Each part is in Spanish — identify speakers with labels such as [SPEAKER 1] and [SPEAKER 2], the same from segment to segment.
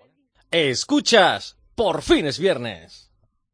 [SPEAKER 1] Escuchas, por fin es viernes.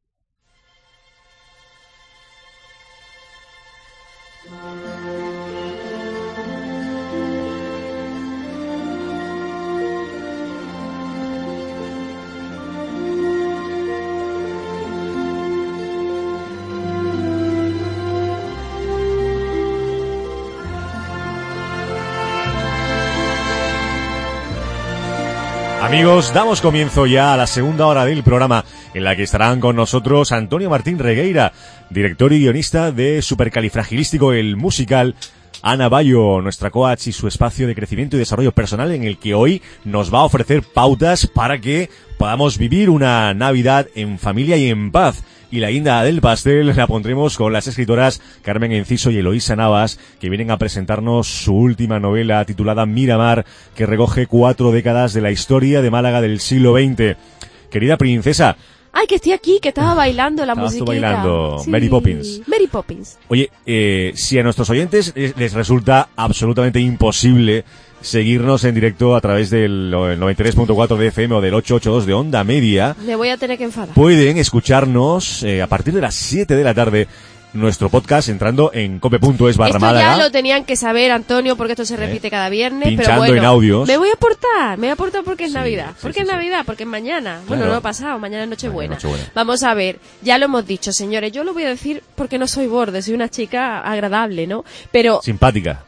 [SPEAKER 2] Amigos, damos comienzo ya a la segunda hora del programa, en la que estarán con nosotros Antonio Martín Regueira, director y guionista de Supercalifragilístico, el musical, Ana Bayo, nuestra coach y su espacio de crecimiento y desarrollo personal, en el que hoy nos va a ofrecer pautas para que podamos vivir una Navidad en familia y en paz. Y la guinda del pastel la pondremos con las escritoras Carmen Enciso y Eloísa Navas, que vienen a presentarnos su última novela titulada Miramar, que recoge 4 décadas de la historia de Málaga del siglo XX. Querida princesa.
[SPEAKER 3] Ay, que estoy aquí, que estaba bailando la musiquita.
[SPEAKER 2] Estabas tú bailando,
[SPEAKER 3] sí.
[SPEAKER 2] Mary Poppins.
[SPEAKER 3] Mary Poppins.
[SPEAKER 2] Oye, si a nuestros oyentes les resulta absolutamente imposible seguirnos en directo a través del 93.4 de FM o del 882 de Onda Media,
[SPEAKER 3] me voy a tener que enfadar.
[SPEAKER 2] Pueden escucharnos a partir de las 7 de la tarde nuestro podcast entrando en cope.es/Málaga.
[SPEAKER 3] Esto ya lo tenían que saber, Antonio, porque esto se repite cada viernes.
[SPEAKER 2] Pinchando
[SPEAKER 3] pero bueno,
[SPEAKER 2] en audios.
[SPEAKER 3] Me voy a aportar porque es Navidad.
[SPEAKER 2] Sí,
[SPEAKER 3] porque
[SPEAKER 2] sí,
[SPEAKER 3] es
[SPEAKER 2] sí.
[SPEAKER 3] Navidad, porque es mañana.
[SPEAKER 2] Claro.
[SPEAKER 3] Bueno, no ha pasado, mañana es Nochebuena.
[SPEAKER 2] Nochebuena.
[SPEAKER 3] Vamos a ver, ya lo hemos dicho, señores. Yo lo voy a decir porque no soy borde, soy una chica agradable, ¿no? Pero
[SPEAKER 2] Simpática.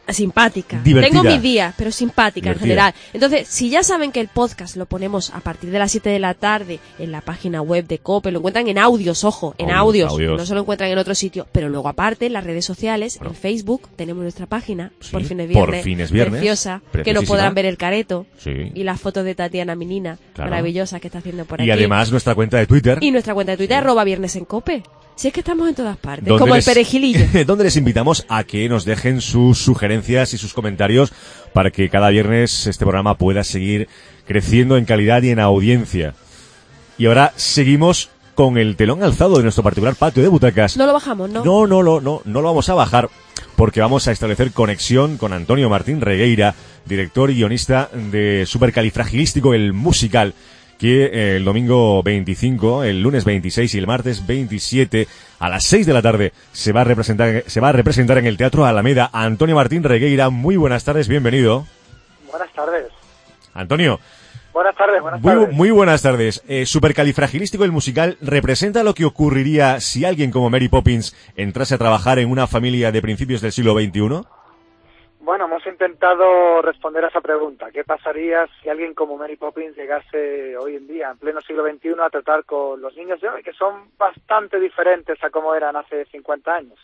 [SPEAKER 3] Tengo
[SPEAKER 2] Divertida.
[SPEAKER 3] mis días, pero simpática
[SPEAKER 2] Divertida.
[SPEAKER 3] en general. Entonces, si ya saben que el podcast lo ponemos a partir de las 7 de la tarde en la página web de COPE, lo encuentran en audios, ojo, en audios. No se lo encuentran en otro sitio, pero luego aparte en las redes sociales, en Facebook, tenemos nuestra página,
[SPEAKER 2] Sí,
[SPEAKER 3] Por fin es viernes,
[SPEAKER 2] preciosa,
[SPEAKER 3] que no podrán ver el careto
[SPEAKER 2] Sí.
[SPEAKER 3] y las fotos de Tatiana Menina,
[SPEAKER 2] Claro.
[SPEAKER 3] maravillosas que está haciendo por
[SPEAKER 2] Y
[SPEAKER 3] aquí.
[SPEAKER 2] además nuestra cuenta de Twitter.
[SPEAKER 3] Y nuestra cuenta de Twitter, @viernes en COPE. Si es que estamos en todas partes,
[SPEAKER 2] donde
[SPEAKER 3] como el perejilillo.
[SPEAKER 2] donde les invitamos a que nos dejen sus sugerencias y sus comentarios para que cada viernes este programa pueda seguir creciendo en calidad y en audiencia. Y ahora seguimos con el telón alzado de nuestro particular patio de butacas.
[SPEAKER 3] No lo bajamos, ¿no?
[SPEAKER 2] No lo vamos a bajar, porque vamos a establecer conexión con Antonio Martín Regueira, director y guionista de Supercalifragilístico, el musical, que el domingo 25, el lunes 26 y el martes 27 a las 6 de la tarde se va a representar en el Teatro Alameda. Antonio Martín Regueira, muy buenas tardes, bienvenido.
[SPEAKER 4] Buenas tardes.
[SPEAKER 2] Antonio.
[SPEAKER 4] Buenas tardes.
[SPEAKER 2] Muy buenas tardes. Supercalifragilístico, el musical, ¿representa lo que ocurriría si alguien como Mary Poppins entrase a trabajar en una familia de principios del siglo XXI?
[SPEAKER 4] Bueno, hemos intentado responder a esa pregunta. ¿Qué pasaría si alguien como Mary Poppins llegase hoy en día, en pleno siglo XXI, a tratar con los niños de hoy, que son bastante diferentes a como eran hace 50 años?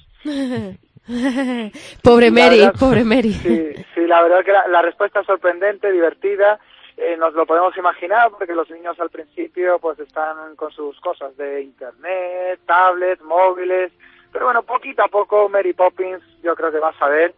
[SPEAKER 3] Pobre Mary.
[SPEAKER 4] Sí, la verdad que la respuesta es sorprendente, divertida. Nos lo podemos imaginar porque los niños al principio pues están con sus cosas de internet, tablets, móviles, pero bueno, poquito a poco Mary Poppins yo creo que va a saber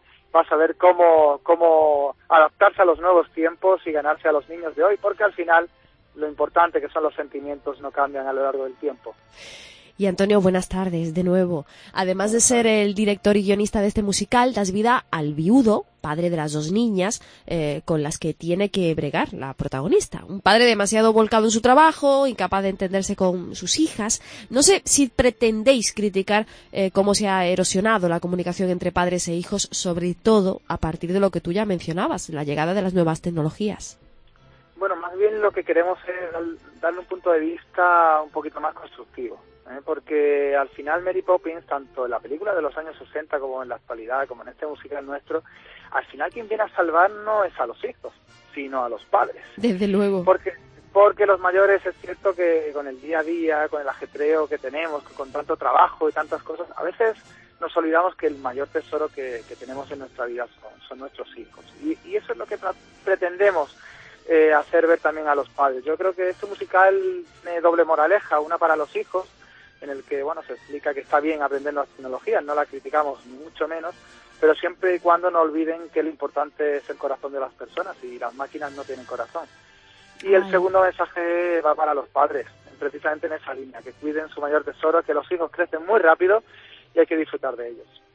[SPEAKER 4] cómo adaptarse a los nuevos tiempos y ganarse a los niños de hoy, porque al final lo importante que son los sentimientos no cambian a lo largo del tiempo.
[SPEAKER 3] Y Antonio, buenas tardes de nuevo. Además de ser el director y guionista de este musical, das vida al viudo, padre de las 2 niñas, con las que tiene que bregar la protagonista. Un padre demasiado volcado en su trabajo, incapaz de entenderse con sus hijas. No sé si pretendéis criticar cómo se ha erosionado la comunicación entre padres e hijos, sobre todo a partir de lo que tú ya mencionabas, la llegada de las nuevas tecnologías.
[SPEAKER 4] Bueno, más bien lo que queremos es darle un punto de vista un poquito más constructivo. Porque al final Mary Poppins, tanto en la película de los años 60 como en la actualidad, como en este musical nuestro, al final quien viene a salvar no es a los hijos, sino a los padres.
[SPEAKER 3] Desde luego.
[SPEAKER 4] Porque los mayores, es cierto que con el día a día, con el ajetreo que tenemos, con tanto trabajo y tantas cosas, a veces nos olvidamos que el mayor tesoro que tenemos en nuestra vida son nuestros hijos. Y eso es lo que pretendemos hacer ver también a los padres. Yo creo que este musical tiene doble moraleja, una para los hijos, en el que se explica que está bien aprender las tecnologías, no la criticamos ni mucho menos, pero siempre y cuando no olviden que lo importante es el corazón de las personas y las máquinas no tienen corazón. Y el segundo mensaje va para los padres, precisamente en esa línea, que cuiden su mayor tesoro, que los hijos crecen muy rápido y hay que disfrutar de ellos.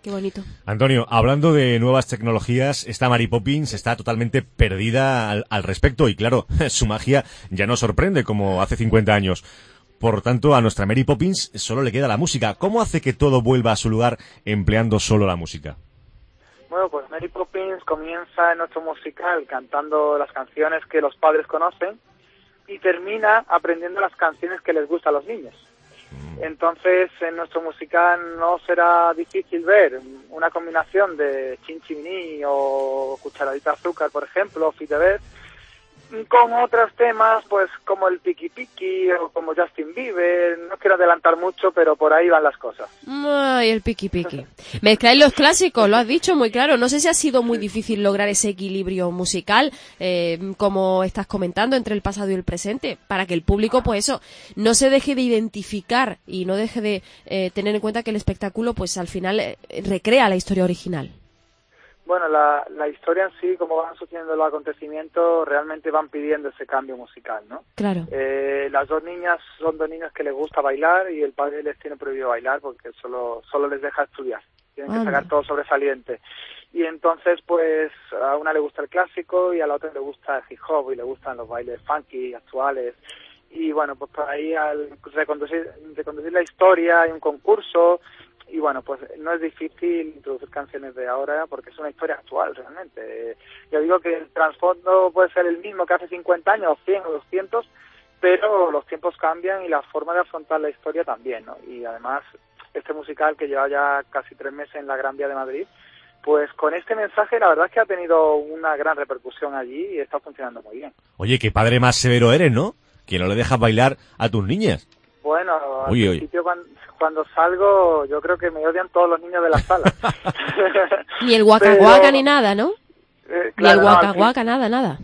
[SPEAKER 3] Qué bonito.
[SPEAKER 2] Antonio, hablando de nuevas tecnologías, esta Mary Poppins está totalmente perdida al respecto y claro, su magia ya no sorprende como hace 50 años. Por tanto, a nuestra Mary Poppins solo le queda la música. ¿Cómo hace que todo vuelva a su lugar empleando solo la música?
[SPEAKER 4] Bueno, pues Mary Poppins comienza en nuestro musical cantando las canciones que los padres conocen y termina aprendiendo las canciones que les gustan a los niños. Entonces, en nuestro musical no será difícil ver una combinación de Chin Chimini o Cucharadita de Azúcar, por ejemplo, o Fit de Ver, con otros temas, pues como el Piki Piki o como Justin Bieber. No quiero adelantar mucho, pero por ahí van las cosas.
[SPEAKER 3] Ay, el Piki Piki. Mezcláis los clásicos, lo has dicho muy claro. No sé si ha sido muy difícil lograr ese equilibrio musical, como estás comentando, entre el pasado y el presente, para que el público, pues eso, no se deje de identificar y no deje de tener en cuenta que el espectáculo, pues al final, recrea la historia original.
[SPEAKER 4] Bueno, la historia en sí, como van sucediendo los acontecimientos, realmente van pidiendo ese cambio musical, ¿no?
[SPEAKER 3] Claro.
[SPEAKER 4] Las dos niñas son dos niñas que les gusta bailar y el padre les tiene prohibido bailar porque solo les deja estudiar. Tienen que sacar todo sobresaliente. Y entonces, pues, a una le gusta el clásico y a la otra le gusta el hip hop y le gustan los bailes funky, actuales. Y bueno, pues por ahí al reconducir la historia hay un concurso. Y bueno, pues no es difícil introducir canciones de ahora porque es una historia actual realmente. Yo digo que el trasfondo puede ser el mismo que hace 50 años, o 100 o 200, pero los tiempos cambian y la forma de afrontar la historia también, ¿no? Y además, este musical que lleva ya casi 3 meses en la Gran Vía de Madrid, pues con este mensaje la verdad es que ha tenido una gran repercusión allí y está funcionando muy bien.
[SPEAKER 2] Oye, qué padre más severo eres, ¿no? Que no le dejas bailar a tus niñas.
[SPEAKER 4] Bueno, al principio cuando salgo, yo creo que me odian todos los niños de la sala.
[SPEAKER 3] Ni el Waka Waka ni nada, ¿no?
[SPEAKER 4] Claro,
[SPEAKER 3] ni el Waka Waka, nada.
[SPEAKER 4] No,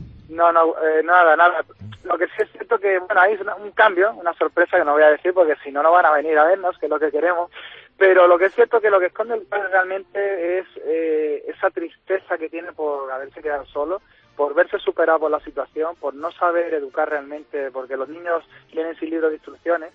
[SPEAKER 4] nada. Lo que sí es cierto que, bueno, hay un cambio, una sorpresa que no voy a decir porque si no, no van a venir a vernos, que es lo que queremos. Pero lo que es cierto que lo que esconde el padre realmente es esa tristeza que tiene por haberse quedado solo, por verse superado por la situación, por no saber educar realmente, porque los niños vienen sin libro de instrucciones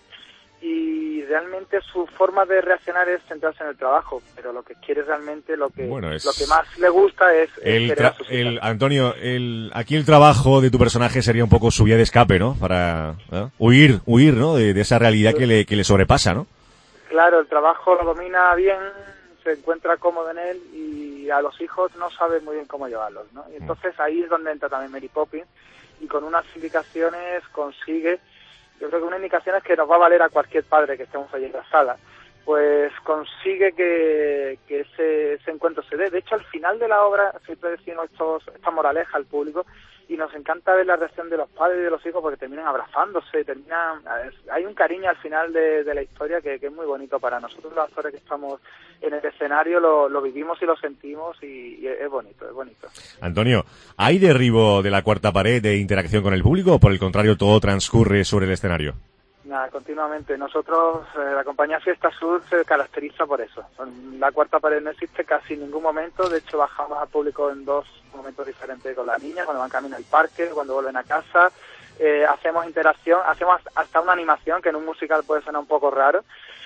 [SPEAKER 4] y realmente su forma de reaccionar es centrarse en el trabajo, pero lo que quiere realmente, lo que más le gusta es querer a sus hijas.
[SPEAKER 2] Antonio, aquí el trabajo de tu personaje sería un poco su vía de escape, ¿no? Para huir, ¿no? De esa realidad que le sobrepasa, ¿no?
[SPEAKER 4] Claro, el trabajo lo domina bien, se encuentra cómodo en él y a los hijos no sabe muy bien cómo llevarlos, ¿no? Y entonces ahí es donde entra también Mary Poppins y con unas indicaciones consigue, yo creo que unas indicaciones que nos va a valer a cualquier padre que estemos allí en la sala, pues consigue que ese encuentro se dé. De hecho, al final de la obra siempre decimos esta moraleja al público y nos encanta ver la reacción de los padres y de los hijos porque terminan abrazándose, hay un cariño al final de la historia que es muy bonito para nosotros los actores que estamos en el escenario, lo vivimos y lo sentimos y es bonito.
[SPEAKER 2] Antonio, ¿hay derribo de la cuarta pared de interacción con el público o por el contrario todo transcurre sobre el escenario?
[SPEAKER 4] Nada, continuamente. Nosotros, la compañía Fiesta Sur se caracteriza por eso. La cuarta pared no existe casi en ningún momento. De hecho, bajamos al público en 2 momentos diferentes con las niñas, cuando van camino al parque, cuando vuelven a casa. Hacemos interacción, hacemos hasta una animación, que en un musical puede sonar un poco raro.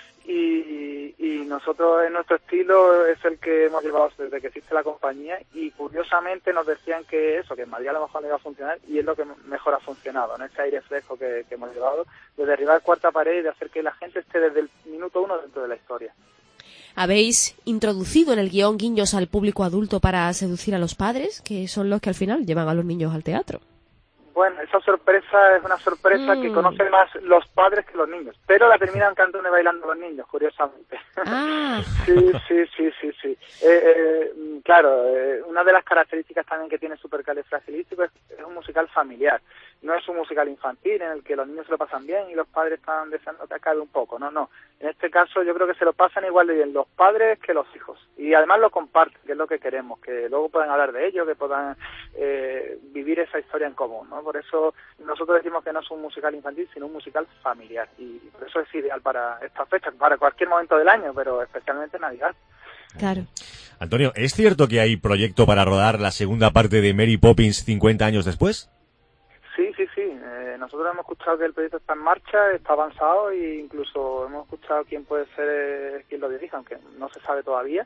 [SPEAKER 4] Y nosotros, en nuestro estilo, es el que hemos llevado desde que existe la compañía y curiosamente nos decían que en Madrid a lo mejor no iba a funcionar y es lo que mejor ha funcionado, ¿no? Ese aire fresco que hemos llevado, de derribar cuarta pared y de hacer que la gente esté desde el minuto 1 dentro de la historia.
[SPEAKER 3] ¿Habéis introducido en el guión guiños al público adulto para seducir a los padres, que son los que al final llevan a los niños al teatro?
[SPEAKER 4] Bueno, esa sorpresa es una sorpresa que conocen más los padres que los niños, pero la terminan cantando y bailando los niños, curiosamente.
[SPEAKER 3] Ah.
[SPEAKER 4] Sí. Claro, una de las características también que tiene Supercalifragilístico es un musical familiar. No es un musical infantil en el que los niños se lo pasan bien y los padres están deseando que acabe un poco. No. En este caso yo creo que se lo pasan igual de bien los padres que los hijos. Y además lo comparten, que es lo que queremos, que luego puedan hablar de ello, que puedan vivir esa historia en común, ¿no? Por eso nosotros decimos que no es un musical infantil, sino un musical familiar. Y por eso es ideal para esta fecha, para cualquier momento del año, pero especialmente Navidad.
[SPEAKER 3] Claro.
[SPEAKER 2] Antonio, ¿es cierto que hay proyecto para rodar la segunda parte de Mary Poppins 50 años después?
[SPEAKER 4] Sí. Nosotros hemos escuchado que el proyecto está en marcha, está avanzado e incluso hemos escuchado quién puede ser quien lo dirija, aunque no se sabe todavía.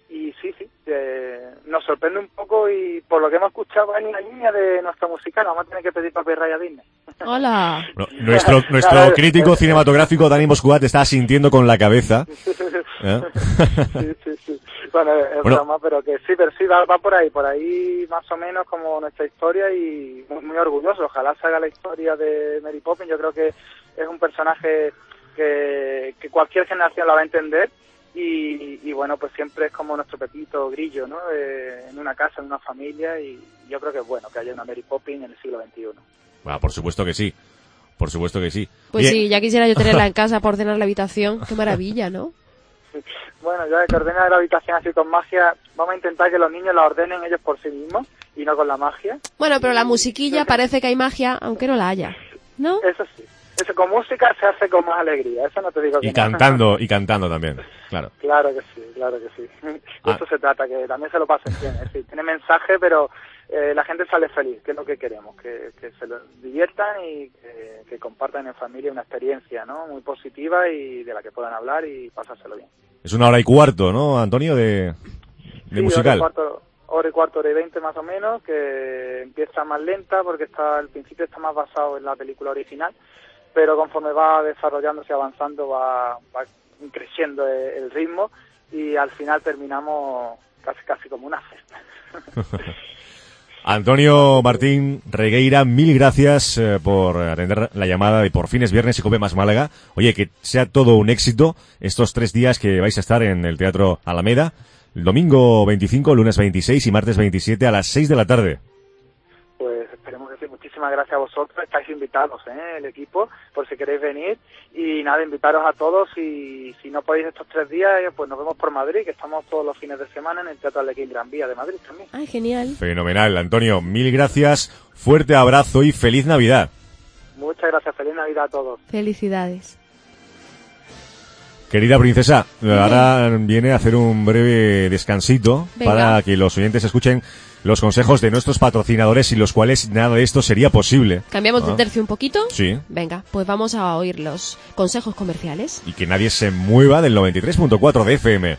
[SPEAKER 4] Y sí, nos sorprende un poco y por lo que hemos escuchado va en la línea de nuestra musical. Vamos a tener que pedir copyright a Disney.
[SPEAKER 3] Hola.
[SPEAKER 2] Bueno, nuestro crítico cinematográfico Dani Moscuat está asintiendo con la cabeza. ¿Eh?
[SPEAKER 4] Sí. Bueno, es broma, pero sí, va por ahí más o menos como nuestra historia y muy orgulloso. Ojalá se haga la historia de Mary Poppins. Yo creo que es un personaje que cualquier generación la va a entender. Y bueno, pues siempre es como nuestro Pepito Grillo, ¿no? En una casa, en una familia, y yo creo que es bueno que haya una Mary Poppins en el siglo XXI.
[SPEAKER 2] Bueno, por supuesto que sí. Por supuesto que sí.
[SPEAKER 3] Pues sí, ya quisiera yo tenerla en casa para ordenar la habitación. Qué maravilla, ¿no?
[SPEAKER 4] Bueno, ya que ordena la habitación así con magia, vamos a intentar que los niños la ordenen ellos por sí mismos y no con la magia.
[SPEAKER 3] Bueno, pero la musiquilla parece que hay magia, aunque no la haya, ¿no?
[SPEAKER 4] Eso sí. Eso con música se hace con más alegría, eso no te digo que
[SPEAKER 2] y cantando también, claro.
[SPEAKER 4] Claro que sí. De eso se trata, que también se lo pasen bien. Es decir, tiene mensaje, pero la gente sale feliz, que es lo que queremos, que se lo diviertan y que compartan en familia una experiencia, ¿no? Muy positiva y de la que puedan hablar y pasárselo bien.
[SPEAKER 2] Es 1h15, ¿no, Antonio, de musical?
[SPEAKER 4] Hora y cuarto, hora y 20 más o menos, que empieza más lenta porque al principio está más basado en la película original, pero conforme va desarrollándose y avanzando va creciendo el ritmo y al final terminamos casi como una fiesta.
[SPEAKER 2] Antonio Martín Regueira, mil gracias por atender la llamada de Por fin es viernes y Cope Más Málaga. Oye, que sea todo un éxito estos 3 días que vais a estar en el Teatro Alameda, el domingo 25, lunes 26 y martes 27 a las 6 de la tarde.
[SPEAKER 4] Pues esperemos que sí. Muchísimas gracias a vosotros. Estáis invitados, el equipo, por si queréis venir. Y nada, invitaros a todos. Y si no podéis estos 3 días, pues nos vemos por Madrid, que estamos todos los fines de semana en el Teatro Arlequín Gran Vía de Madrid también.
[SPEAKER 3] Ay, genial.
[SPEAKER 2] Fenomenal, Antonio. Mil gracias, fuerte abrazo y feliz Navidad.
[SPEAKER 4] Muchas gracias. Feliz Navidad a todos.
[SPEAKER 3] Felicidades.
[SPEAKER 2] Querida princesa, ahora viene a hacer un breve descansito. Venga. Para que los oyentes escuchen los consejos de nuestros patrocinadores sin los cuales nada de esto sería posible.
[SPEAKER 3] ¿Cambiamos de tercio un poquito?
[SPEAKER 2] Sí.
[SPEAKER 3] Venga, pues vamos a oír los consejos comerciales.
[SPEAKER 2] Y que nadie se mueva del 93.4 de FM.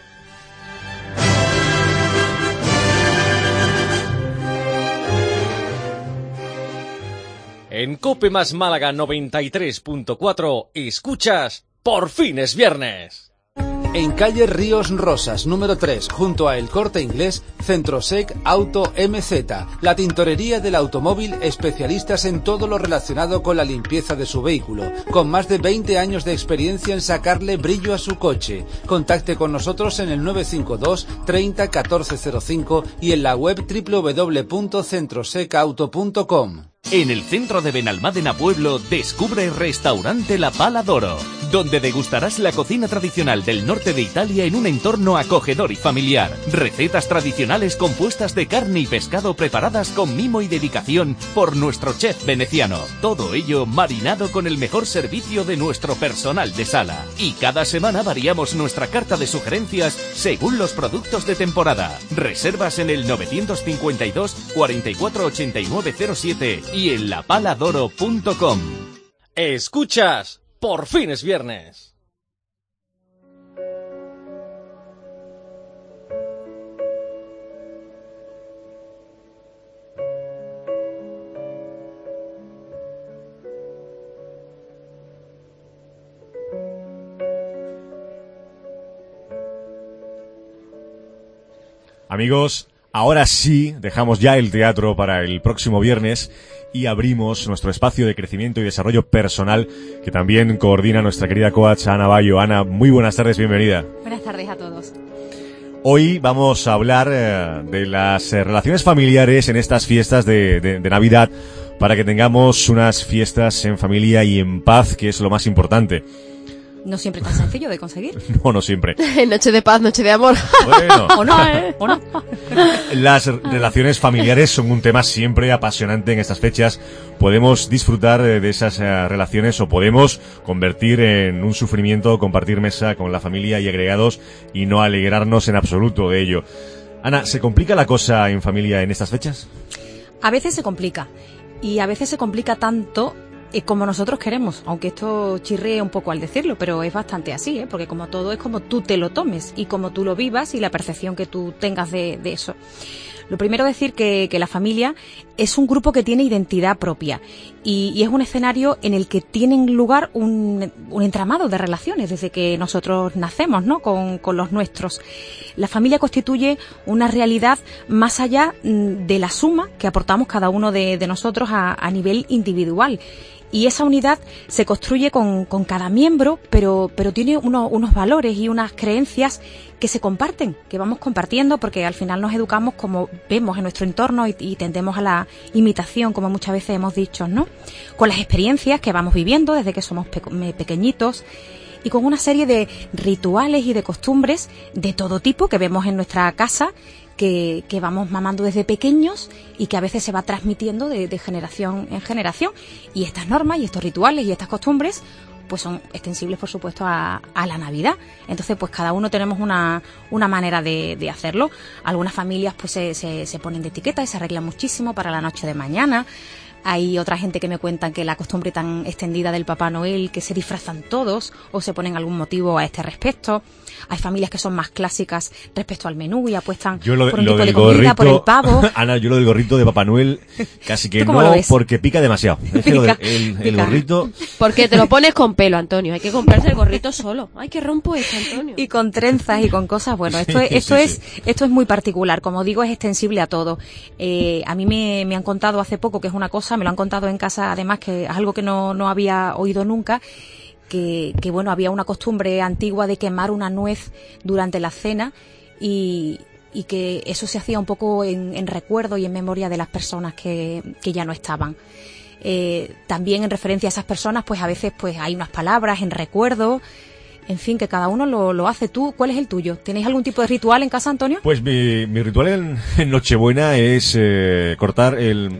[SPEAKER 1] En Cope Más Málaga 93.4 escuchas Por fin es viernes.
[SPEAKER 5] En calle Ríos Rosas, número 3, junto a El Corte Inglés, Centrosec Auto MZ, la tintorería del automóvil, especialistas en todo lo relacionado con la limpieza de su vehículo, con más de 20 años de experiencia en sacarle brillo a su coche. Contacte con nosotros en el 952 30 1405 y en la web www.centrosecauto.com.
[SPEAKER 6] En el centro de Benalmádena Pueblo, descubre Restaurante La Pala d'Oro, donde degustarás la cocina tradicional del norte de Italia en un entorno acogedor y familiar. Recetas tradicionales compuestas de carne y pescado preparadas con mimo y dedicación por nuestro chef veneciano. Todo ello marinado con el mejor servicio de nuestro personal de sala. Y cada semana variamos nuestra carta de sugerencias según los productos de temporada. Reservas en el 952 44 89 07 y en lapaladoro.com.
[SPEAKER 1] Escuchas, Por fin es viernes.
[SPEAKER 2] Amigos, ahora sí, dejamos ya el teatro para el próximo viernes y abrimos nuestro espacio de crecimiento y desarrollo personal que también coordina nuestra querida coach Ana Bayo. Ana, muy buenas tardes, bienvenida.
[SPEAKER 7] Buenas tardes a todos.
[SPEAKER 2] Hoy vamos a hablar de las relaciones familiares en estas fiestas de Navidad para que tengamos unas fiestas en familia y en paz, que es lo más importante.
[SPEAKER 7] No siempre tan sencillo de conseguir.
[SPEAKER 2] No siempre.
[SPEAKER 3] Noche de paz, noche de amor.
[SPEAKER 2] Bueno.
[SPEAKER 7] ¿O no, ¿O no?
[SPEAKER 2] Las relaciones familiares son un tema siempre apasionante en estas fechas. Podemos disfrutar de esas relaciones o podemos convertir en un sufrimiento compartir mesa con la familia y agregados y no alegrarnos en absoluto de ello. Ana, ¿se complica la cosa en familia en estas fechas?
[SPEAKER 7] A veces se complica. Y a veces se complica tanto como nosotros queremos, aunque esto chirríe un poco al decirlo, pero es bastante así, porque como todo es como tú te lo tomes y como tú lo vivas y la percepción que tú tengas de eso. Lo primero decir que la familia es un grupo que tiene identidad propia y es un escenario en el que tienen lugar un entramado de relaciones desde que nosotros nacemos, ¿no? Con los nuestros. La familia constituye una realidad más allá de la suma que aportamos cada uno de nosotros a nivel individual. Y esa unidad se construye con cada miembro, pero tiene unos valores y unas creencias que se comparten, que vamos compartiendo, porque al final nos educamos como vemos en nuestro entorno y tendemos a la imitación, como muchas veces hemos dicho, ¿no? Con las experiencias que vamos viviendo desde que somos pequeñitos y con una serie de rituales y de costumbres de todo tipo que vemos en nuestra casa, que vamos mamando desde pequeños y que a veces se va transmitiendo de generación en generación. Y estas normas y estos rituales y estas costumbres pues son extensibles, por supuesto, a la Navidad. Entonces, pues cada uno tenemos una manera de hacerlo. Algunas familias pues se ponen de etiqueta y se arreglan muchísimo para la noche de mañana. Hay otra gente que me cuentan que la costumbre tan extendida del Papá Noel, que se disfrazan todos o se ponen algún motivo a este respecto. Hay familias que son más clásicas respecto al menú y apuestan por un tipo de comida, por el pavo.
[SPEAKER 2] Ana, yo lo del gorrito de Papá Noel casi que no, porque pica demasiado. El gorrito...
[SPEAKER 3] Porque te lo pones con pelo, Antonio. Hay que comprarse el gorrito solo. Ay, qué rompo esto, Antonio.
[SPEAKER 7] Y con trenzas y con cosas. Bueno, esto es muy particular. Como digo, es extensible a todo. A mí me han contado hace poco que es una cosa, me lo han contado en casa, además, que es algo que no había oído nunca. Que bueno, había una costumbre antigua de quemar una nuez durante la cena y que eso se hacía un poco en recuerdo y en memoria de las personas que ya no estaban. También en referencia a esas personas, pues a veces pues hay unas palabras en recuerdo. En fin, que cada uno lo hace. ¿Tú cuál es el tuyo? ¿Tenéis algún tipo de ritual en casa, Antonio?
[SPEAKER 2] Pues mi ritual en Nochebuena es cortar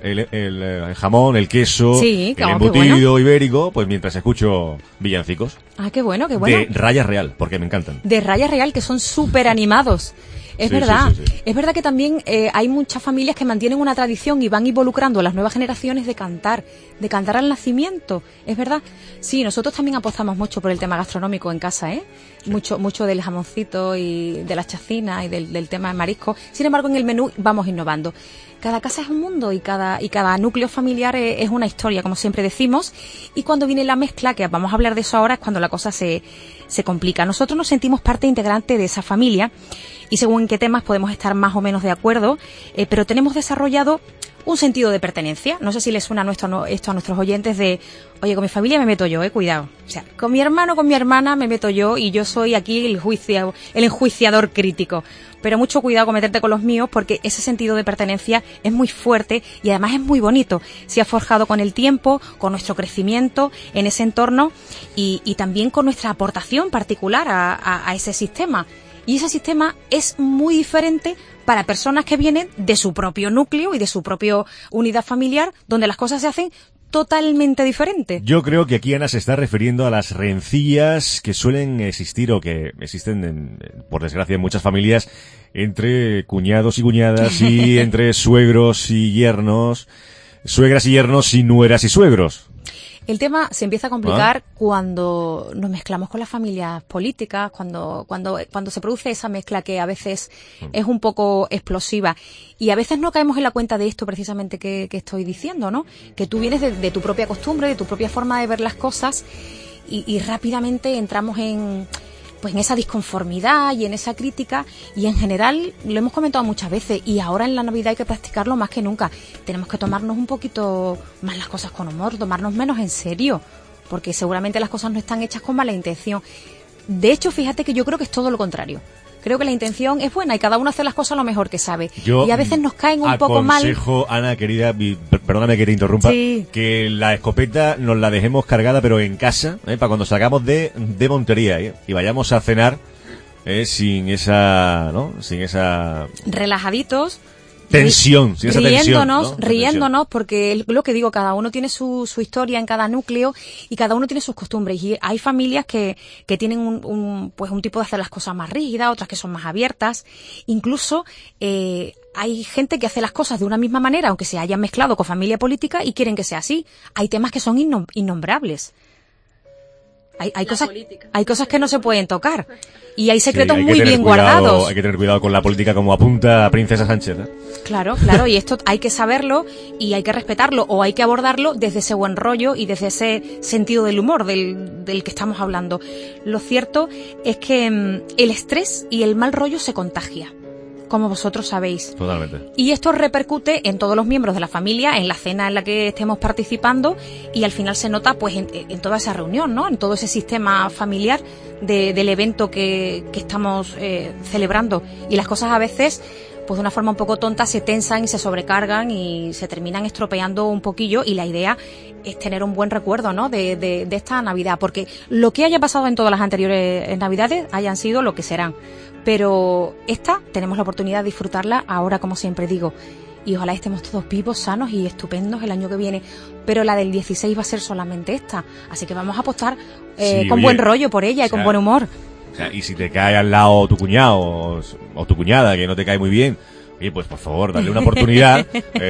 [SPEAKER 2] el jamón, el queso, el embutido ibérico, pues mientras escucho villancicos.
[SPEAKER 7] Ah, qué bueno, qué bueno.
[SPEAKER 2] De Raya Real, porque me encantan.
[SPEAKER 7] De Raya Real, que son súper animados. Es verdad. Es verdad que también hay muchas familias que mantienen una tradición y van involucrando a las nuevas generaciones de cantar al nacimiento. Es verdad. Sí, nosotros también apostamos mucho por el tema gastronómico en casa, mucho del jamoncito y de las chacinas y del tema de marisco. Sin embargo, en el menú vamos innovando. Cada casa es un mundo y cada núcleo familiar es una historia, como siempre decimos. Y cuando viene la mezcla, que vamos a hablar de eso ahora, es cuando la cosa se complica. Nosotros nos sentimos parte integrante de esa familia y según en qué temas podemos estar más o menos de acuerdo, pero tenemos desarrollado un sentido de pertenencia. No sé si les suena esto a nuestros oyentes de, oye, con mi familia me meto yo, cuidado. O sea, con mi hermano, con mi hermana me meto yo y yo soy aquí el enjuiciador crítico. Pero mucho cuidado con meterte con los míos porque ese sentido de pertenencia es muy fuerte y además es muy bonito. Se ha forjado con el tiempo, con nuestro crecimiento en ese entorno y también con nuestra aportación particular a ese sistema. Y ese sistema es muy diferente para personas que vienen de su propio núcleo y de su propia unidad familiar, donde las cosas se hacen totalmente diferentes.
[SPEAKER 2] Yo creo que aquí Ana se está refiriendo a las rencillas que suelen existir o que existen, por desgracia, en muchas familias entre cuñados y cuñadas y entre suegros y yernos, suegras y yernos y nueras y suegros.
[SPEAKER 7] El tema se empieza a complicar cuando nos mezclamos con las familias políticas, cuando se produce esa mezcla que a veces es un poco explosiva. Y a veces no caemos en la cuenta de esto precisamente que estoy diciendo, ¿no? Que tú vienes de tu propia costumbre, de tu propia forma de ver las cosas y rápidamente entramos en esa disconformidad y en esa crítica y en general lo hemos comentado muchas veces y ahora en la Navidad hay que practicarlo más que nunca. Tenemos que tomarnos un poquito más las cosas con humor, tomarnos menos en serio, porque seguramente las cosas no están hechas con mala intención. De hecho, fíjate que yo creo que es todo lo contrario. Creo que la intención es buena y cada uno hace las cosas lo mejor que sabe. Y a veces nos caen un poco mal.
[SPEAKER 2] Aconsejo, Ana, querida, perdóname que te interrumpa, que la escopeta nos la dejemos cargada, pero en casa, para cuando salgamos de Montería, y vayamos a cenar, sin esa, ¿no? Sin esa...
[SPEAKER 7] Relajaditos.
[SPEAKER 2] Tensión, sin esa tensión, ¿no?
[SPEAKER 7] Riéndonos, porque lo que digo, cada uno tiene su historia en cada núcleo y cada uno tiene sus costumbres. Y hay familias que tienen un tipo de hacer las cosas más rígidas, otras que son más abiertas. Incluso, hay gente que hace las cosas de una misma manera, aunque se hayan mezclado con familia política y quieren que sea así. Hay temas que son innombrables. Hay cosas que no se pueden tocar. Y hay secretos muy bien guardados.
[SPEAKER 2] Hay que tener cuidado con la política, como apunta Princesa Sánchez, ¿eh?
[SPEAKER 7] Claro, y esto hay que saberlo y hay que respetarlo, o hay que abordarlo desde ese buen rollo y desde ese sentido del humor del que estamos hablando. Lo cierto es que el estrés y el mal rollo se contagia, como vosotros sabéis.
[SPEAKER 2] Totalmente.
[SPEAKER 7] Y esto repercute en todos los miembros de la familia, en la cena en la que estemos participando, y al final se nota pues en toda esa reunión, ¿no? En todo ese sistema familiar del evento que estamos celebrando. Y las cosas a veces, pues de una forma un poco tonta, se tensan y se sobrecargan y se terminan estropeando un poquillo, y la idea es tener un buen recuerdo, ¿no? de esta Navidad, porque lo que haya pasado en todas las anteriores Navidades hayan sido lo que serán. Pero esta tenemos la oportunidad de disfrutarla ahora, como siempre digo, y ojalá estemos todos vivos, sanos y estupendos el año que viene. Pero la del 16 va a ser solamente esta, así que vamos a apostar con buen rollo por ella y con buen humor.
[SPEAKER 2] O sea, y si te cae al lado tu cuñado o tu cuñada, que no te cae muy bien, oye, pues por favor, dale una oportunidad.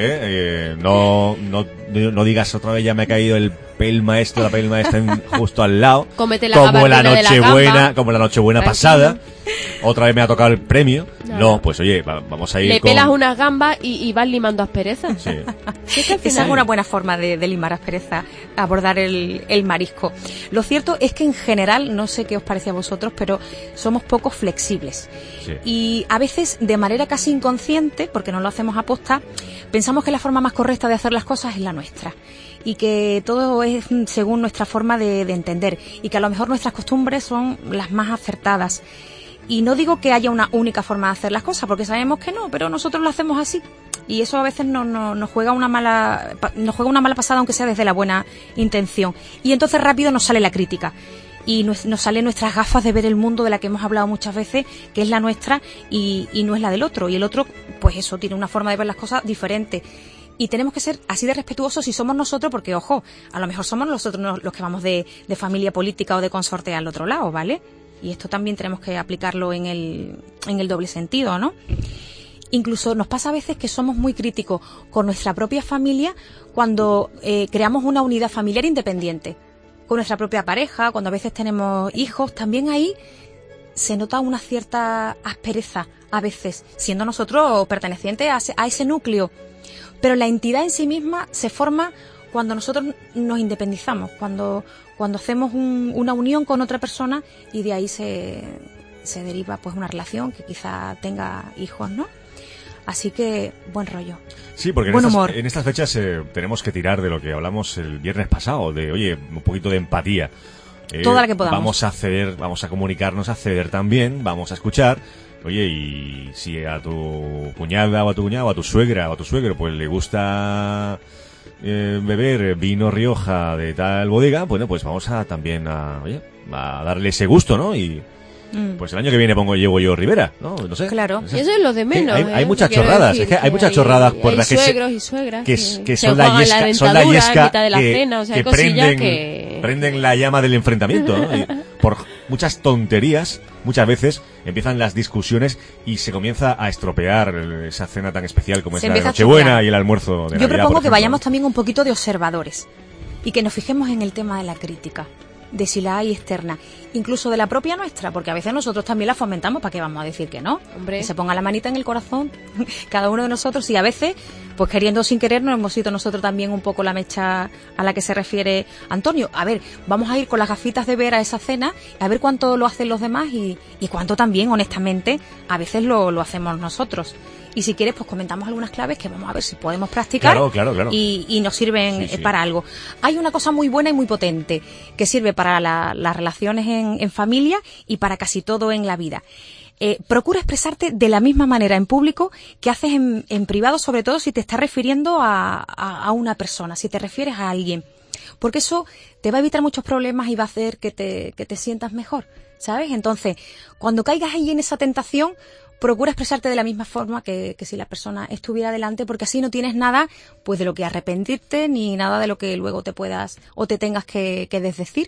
[SPEAKER 2] No digas otra vez, ya me ha caído la pel maestra justo al lado.
[SPEAKER 3] Cómete la
[SPEAKER 2] como la
[SPEAKER 3] Nochebuena,
[SPEAKER 2] como la Nochebuena pasada. Otra vez me ha tocado el premio. Nada. No, pues oye, vamos a ir.
[SPEAKER 3] Le pelas unas gambas y vas limando asperezas.
[SPEAKER 2] Sí.
[SPEAKER 7] Esa es una buena forma de limar asperezas, abordar el marisco. Lo cierto es que en general, no sé qué os parece a vosotros, pero somos poco flexibles.
[SPEAKER 2] Sí.
[SPEAKER 7] Y a veces, de manera casi inconsciente, porque no lo hacemos aposta, pensamos que la forma más correcta de hacer las cosas es la nuestra. Y que todo es según nuestra forma de entender. Y que a lo mejor nuestras costumbres son las más acertadas. Y no digo que haya una única forma de hacer las cosas, porque sabemos que no, pero nosotros lo hacemos así. Y eso a veces nos juega una mala pasada, aunque sea desde la buena intención. Y entonces rápido nos sale la crítica. Y nos salen nuestras gafas de ver el mundo, de la que hemos hablado muchas veces, que es la nuestra y no es la del otro. Y el otro, pues eso, tiene una forma de ver las cosas diferente. Y tenemos que ser así de respetuosos si somos nosotros, porque, ojo, a lo mejor somos nosotros los que vamos de familia política o de consorte al otro lado, ¿vale? Y esto también tenemos que aplicarlo en el doble sentido, ¿no? Incluso nos pasa a veces que somos muy críticos con nuestra propia familia cuando creamos una unidad familiar independiente. Con nuestra propia pareja, cuando a veces tenemos hijos, también ahí se nota una cierta aspereza, a veces, siendo nosotros pertenecientes a ese núcleo. Pero la entidad en sí misma se forma cuando nosotros nos independizamos, cuando hacemos una unión con otra persona y de ahí se deriva pues una relación que quizá tenga hijos, ¿no? Así que buen rollo.
[SPEAKER 2] Sí, porque
[SPEAKER 7] buen humor.
[SPEAKER 2] En estas fechas tenemos que tirar de lo que hablamos el viernes pasado, de oye, un poquito de empatía.
[SPEAKER 7] Toda la que podamos.
[SPEAKER 2] Vamos a ceder, vamos a comunicarnos, a ceder también, vamos a escuchar. Oye, y si a tu cuñada o a tu cuñado o a tu suegra o a tu suegro pues le gusta beber vino Rioja de tal bodega, bueno, pues vamos a también a darle ese gusto, ¿no? Y pues el año que viene llevo yo Rivera, ¿no? No sé.
[SPEAKER 7] Claro.
[SPEAKER 3] Y eso es lo de menos.
[SPEAKER 2] Hay muchas chorradas, es que hay muchas chorradas por las que
[SPEAKER 3] suegros y suegras
[SPEAKER 2] que son la yesca que prenden la llama del enfrentamiento, ¿no? Y por muchas tonterías, muchas veces empiezan las discusiones y se comienza a estropear esa cena tan especial como es la de Nochebuena y el almuerzo de Navidad.
[SPEAKER 7] Yo propongo que vayamos también un poquito de observadores y que nos fijemos en el tema de la crítica, de si la hay externa, incluso de la propia nuestra, porque a veces nosotros también la fomentamos, ¿para qué vamos a decir que no?
[SPEAKER 3] Hombre.
[SPEAKER 7] Que se ponga la manita en el corazón cada uno de nosotros, y a veces, pues queriendo o sin querer, nos hemos sido nosotros también un poco la mecha a la que se refiere Antonio. A ver, vamos a ir con las gafitas de ver a esa cena, a ver cuánto lo hacen los demás y cuánto también, honestamente, a veces lo hacemos nosotros. Y si quieres, pues comentamos algunas claves que vamos a ver si podemos practicar.
[SPEAKER 2] Claro.
[SPEAKER 7] Y nos sirven para algo. Hay una cosa muy buena y muy potente que sirve para las relaciones en familia y para casi todo en la vida. Procura expresarte de la misma manera en público que haces en privado, sobre todo si te estás refiriendo a una persona, si te refieres a alguien. Porque eso te va a evitar muchos problemas y va a hacer que te sientas mejor, ¿sabes? Entonces, cuando caigas ahí en esa tentación, procura expresarte de la misma forma que si la persona estuviera delante, porque así no tienes nada pues de lo que arrepentirte ni nada de lo que luego te puedas o te tengas que desdecir,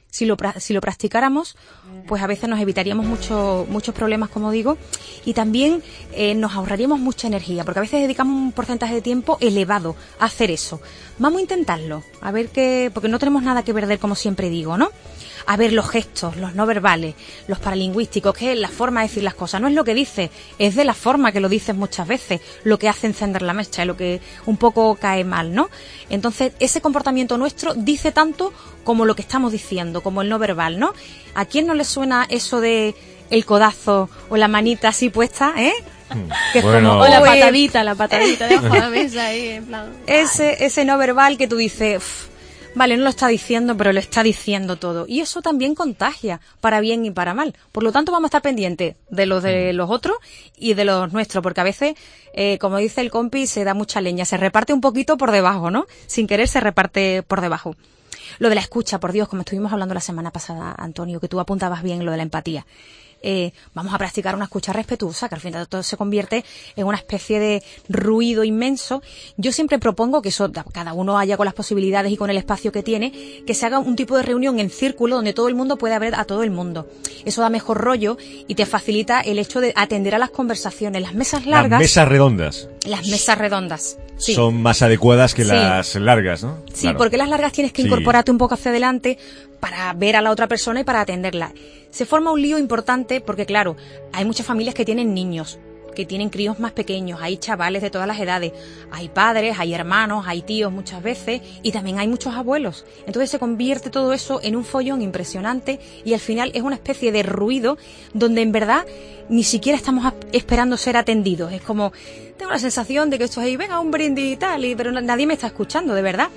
[SPEAKER 7] Si lo practicáramos, pues a veces nos evitaríamos muchos problemas, como digo, y también nos ahorraríamos mucha energía, porque a veces dedicamos un porcentaje de tiempo elevado a hacer eso. Vamos a intentarlo, a ver porque no tenemos nada que perder, como siempre digo, ¿no? A ver los gestos, los no verbales, los paralingüísticos, que es la forma de decir las cosas. No es lo que dices, es de la forma que lo dices muchas veces, lo que hace encender la mecha, lo que un poco cae mal, ¿no? Entonces, ese comportamiento nuestro dice tanto como lo que estamos diciendo, como el no verbal, ¿no? ¿A quién no le suena eso de el codazo o la manita así puesta, Que es
[SPEAKER 2] Bueno.
[SPEAKER 7] como,
[SPEAKER 3] O la patadita debajo de la mesa ahí, en plan...
[SPEAKER 7] ese no verbal que tú dices, vale, no lo está diciendo, pero lo está diciendo todo. Y eso también contagia, para bien y para mal. Por lo tanto, vamos a estar pendientes de los otros y de los nuestros, porque a veces, como dice el compi, se da mucha leña, se reparte un poquito por debajo, ¿no? Sin querer se reparte por debajo. Lo de la escucha, por Dios, como estuvimos hablando la semana pasada, Antonio, que tú apuntabas bien lo de la empatía. Vamos a practicar una escucha respetuosa, que al final todo se convierte en una especie de ruido inmenso. Yo siempre propongo que eso, cada uno haya con las posibilidades y con el espacio que tiene, que se haga un tipo de reunión en círculo donde todo el mundo pueda ver a todo el mundo. Eso da mejor rollo y te facilita el hecho de atender a las conversaciones. Las mesas largas...
[SPEAKER 2] Las mesas redondas.
[SPEAKER 7] Las mesas redondas. Sí.
[SPEAKER 2] Son más adecuadas que
[SPEAKER 7] Sí.
[SPEAKER 2] las largas, ¿no?
[SPEAKER 7] Sí,
[SPEAKER 2] Claro.
[SPEAKER 7] porque las largas tienes que
[SPEAKER 2] Sí.
[SPEAKER 7] incorporarte un poco hacia adelante para ver a la otra persona y para atenderla. Se forma un lío importante porque, claro, hay muchas familias que tienen niños, que tienen críos más pequeños, hay chavales de todas las edades, hay padres, hay hermanos, hay tíos muchas veces y también hay muchos abuelos. Entonces se convierte todo eso en un follón impresionante y al final es una especie de ruido donde en verdad ni siquiera estamos esperando ser atendidos. Es como, tengo la sensación de que esto es ahí, venga, un brindis y tal, pero nadie me está escuchando, de verdad.